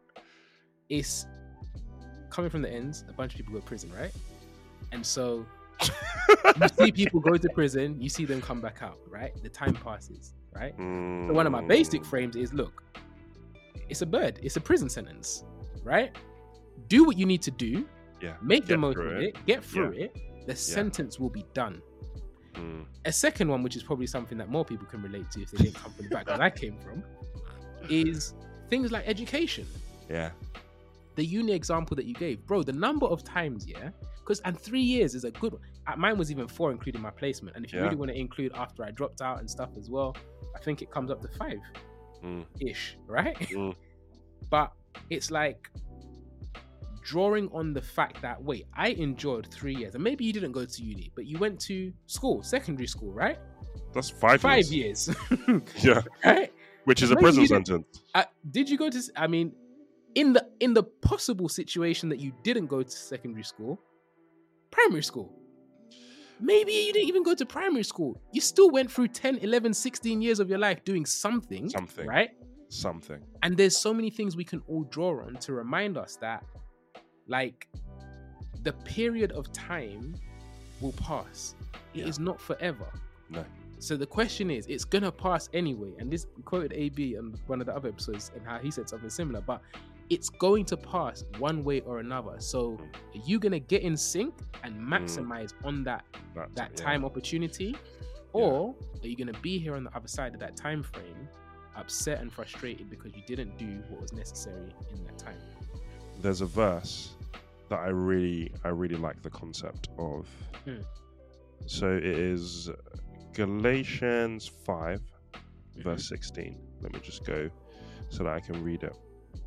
it's coming from the ends. A bunch of people go to prison, right? And so you see people go to prison, you see them come back out, right? The time passes, right? Mm. So one of my basic frames is, look, it's a bird, it's a prison sentence, right? Do what you need to do, Yeah. make the Get most through of it. it, get through Yeah. it, the sentence will be done. Mm. A second one, which is probably something that more people can relate to if they didn't come from the background I came from, is things like education. Yeah. The uni example that you gave, bro, the number of times, yeah, because and three years is a good one. Uh, Mine was even four, including my placement. And if you Yeah. really want to include after I dropped out and stuff as well, I think it comes up to five Mm. ish, right? Mm. But it's like drawing on the fact that, wait, I enjoyed three years, and maybe you didn't go to uni, but you went to school, secondary school, right? That's five, Five years. years, Yeah. right? Which is a Maybe prison you didn't- sentence. Uh, did you go to? I mean, in the in the possible situation that you didn't go to secondary school, primary school. Maybe you didn't even go to primary school. You still went through ten, eleven, sixteen years of your life doing something, Something. right? Something. And there's so many things we can all draw on to remind us that, like, the period of time will pass. It Yeah. is not forever. No. So the question is, it's gonna pass anyway. And this quoted A B on one of the other episodes and how he said something similar, but it's going to pass one way or another. So are you gonna get in sync and maximize on that That, that yeah. time opportunity, or are you gonna be here on the other side of that time frame, upset and frustrated because you didn't do what was necessary in that time? There's a verse that I really, I really like the concept of. Hmm. So it is Galatians five, Mm-hmm. verse sixteen. Let me just go so that I can read it.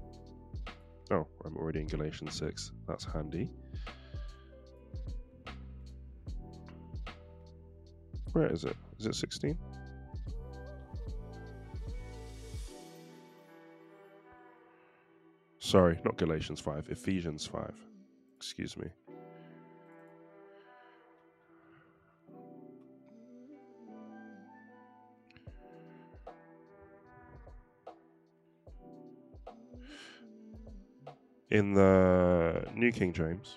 Oh, I'm already in Galatians six. That's handy. Where is it? Is it sixteen? Sorry, not Galatians five, Ephesians five. Excuse me. In the New King James.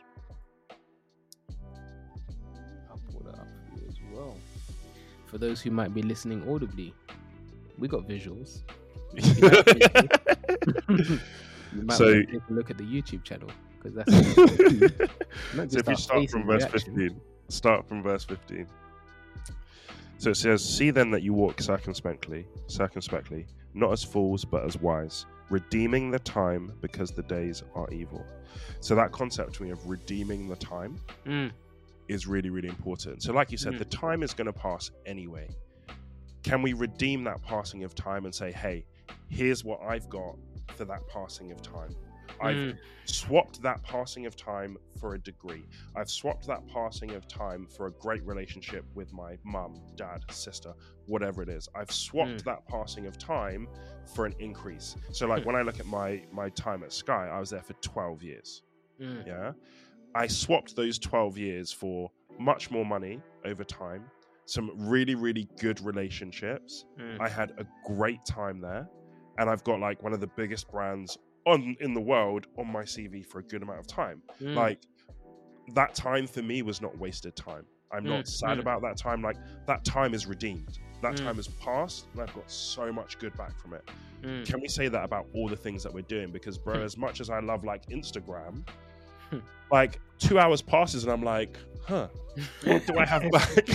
I'll pull that up for you as well. For those who might be listening audibly, we got visuals. If you like visuals, you might So- want to take a look at the YouTube channel, because that's not So just if you our start faces from and verse reactions. fifteen, start from verse fifteen. So it says, "See then that you walk circumspectly, circumspectly, not as fools but as wise, redeeming the time because the days are evil." So that concept to me of redeeming the time Mm, is really, really important. So like you said, Mm. the time is going to pass anyway. Can we redeem that passing of time and say, hey, here's what I've got for that passing of time? I've mm, swapped that passing of time for a degree. I've swapped that passing of time for a great relationship with my mum, dad, sister, whatever it is. I've swapped Mm. that passing of time for an increase. So like when I look at my my time at Sky, I was there for twelve years. mm, Yeah. I swapped those twelve years for much more money over time, some really, really good relationships. mm. I had a great time there, and I've got like one of the biggest brands on in the world on my C V for a good amount of time. Mm. Like that time for me was not wasted time. I'm not Mm, sad mm. about that time. Like that time is redeemed. That Mm. time has passed, and I've got so much good back from it. Mm. Can we say that about all the things that we're doing? Because bro, as much as I love like Instagram, Hmm. like two hours passes and I'm like, huh, what do I have back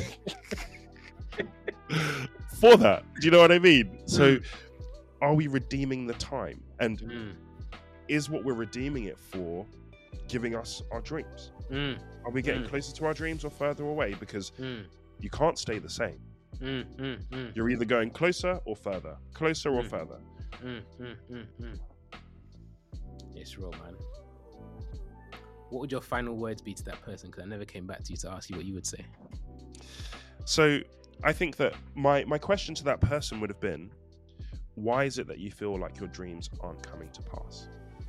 for that? Do you know what I mean? So are we redeeming the time? And Mm, is what we're redeeming it for giving us our dreams? mm, Are we getting Mm. closer to our dreams or further away? Because mm, you can't stay the same. mm, mm, mm, You're either going closer or further, closer or Mm. further. mm, mm, mm, mm. It's real, man. what would your final words be to that person? Because I never came back to you to ask you what you would say. So I think that my, my question to that person would have been, why is it that you feel like your dreams aren't coming to pass?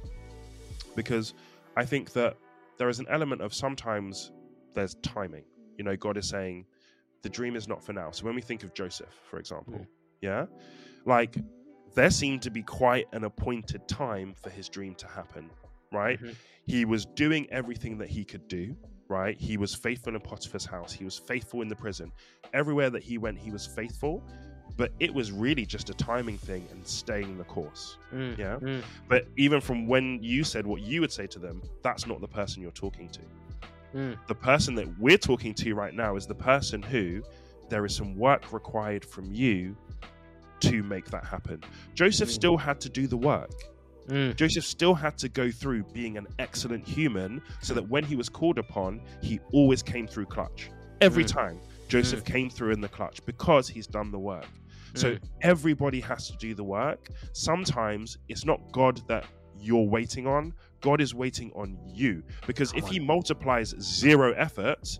Because I think that there is an element of sometimes there's timing. You know, God is saying the dream is not for now. So when we think of Joseph, for example, mm. yeah, like there seemed to be quite an appointed time for his dream to happen, right? Mm-hmm. He was doing everything that he could do, right? He was faithful in Potiphar's house. He was faithful in the prison. Everywhere that he went, he was faithful. But it was really just a timing thing and staying the course. Mm, yeah. Mm. But even from when you said what you would say to them, that's not the person you're talking to. Mm. The person that we're talking to right now is the person who there is some work required from you to make that happen. Joseph mm. still had to do the work. Mm. Joseph still had to go through being an excellent human so that when he was called upon, he always came through clutch. Every mm. time Joseph mm. came through in the clutch because he's done the work. So mm. everybody has to do the work. Sometimes it's not God that you're waiting on. God is waiting on you. Because Come if on. he multiplies zero effort,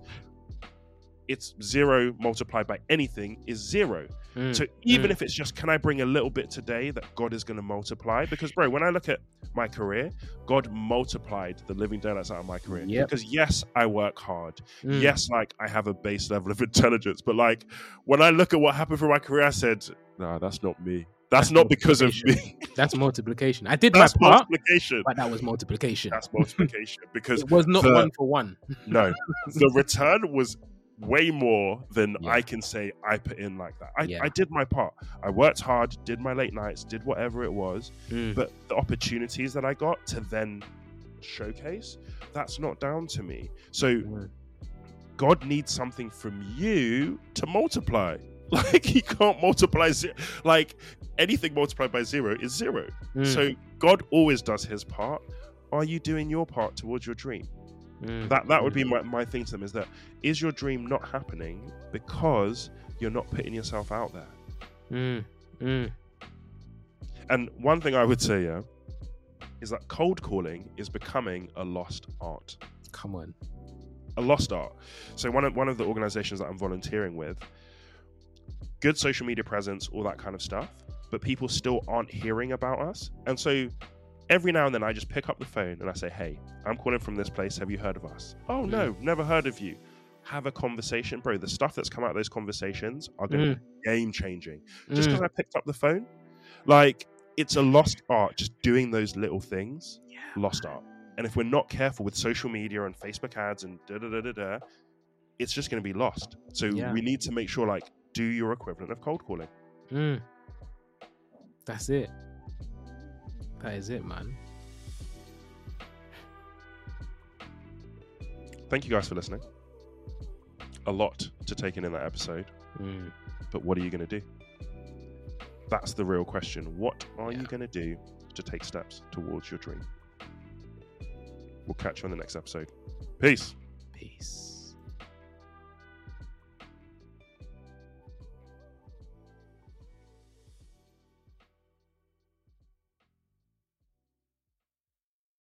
it's zero multiplied by anything is zero. Mm. So even mm. if it's just, can I bring a little bit today that God is going to multiply? Because, bro, when I look at my career, God multiplied the living daylights out of my career. Yep. Because, yes, I work hard. Mm. Yes, like, I have a base level of intelligence. But, like, when I look at what happened for my career, I said, no, that's not me. That's, that's not because of me. That's multiplication. I did that's my part, multiplication. But that was multiplication. That's multiplication. Because it was not the, one for one. No. The return was way more than yeah. I can say I put in like that. I, yeah. I did my part. I worked hard, did my late nights, did whatever it was. Mm. But the opportunities that I got to then showcase, that's not down to me. So mm. God needs something from you to multiply. Like, he can't multiply zero. Like, anything multiplied by zero is zero. Mm. So God always does his part. Are you doing your part towards your dream? Mm. That that would be my, my thing to them, is that, is your dream not happening because you're not putting yourself out there? Mm. Mm. And one thing I would say, yeah, is that cold calling is becoming a lost art. Come on. A lost art. So one of, one of the organizations that I'm volunteering with, good social media presence, all that kind of stuff, but people still aren't hearing about us. And so every now and then I just pick up the phone and I say, hey, I'm calling from this place. Have you heard of us? Oh, no, mm. never heard of you. Have a conversation. Bro, the stuff that's come out of those conversations are going to mm. be game changing. Just because mm. I picked up the phone, like, it's a lost art, just doing those little things, yeah. lost art. And if we're not careful with social media and Facebook ads and da da da da da, it's just going to be lost. So yeah. we need to make sure, like, do your equivalent of cold calling. Mm. That's it. That is it, man. Thank you guys for listening. A lot to take in in that episode. Mm. But what are you going to do? That's the real question. What are yeah. you going to do to take steps towards your dream? We'll catch you on the next episode. Peace. Peace.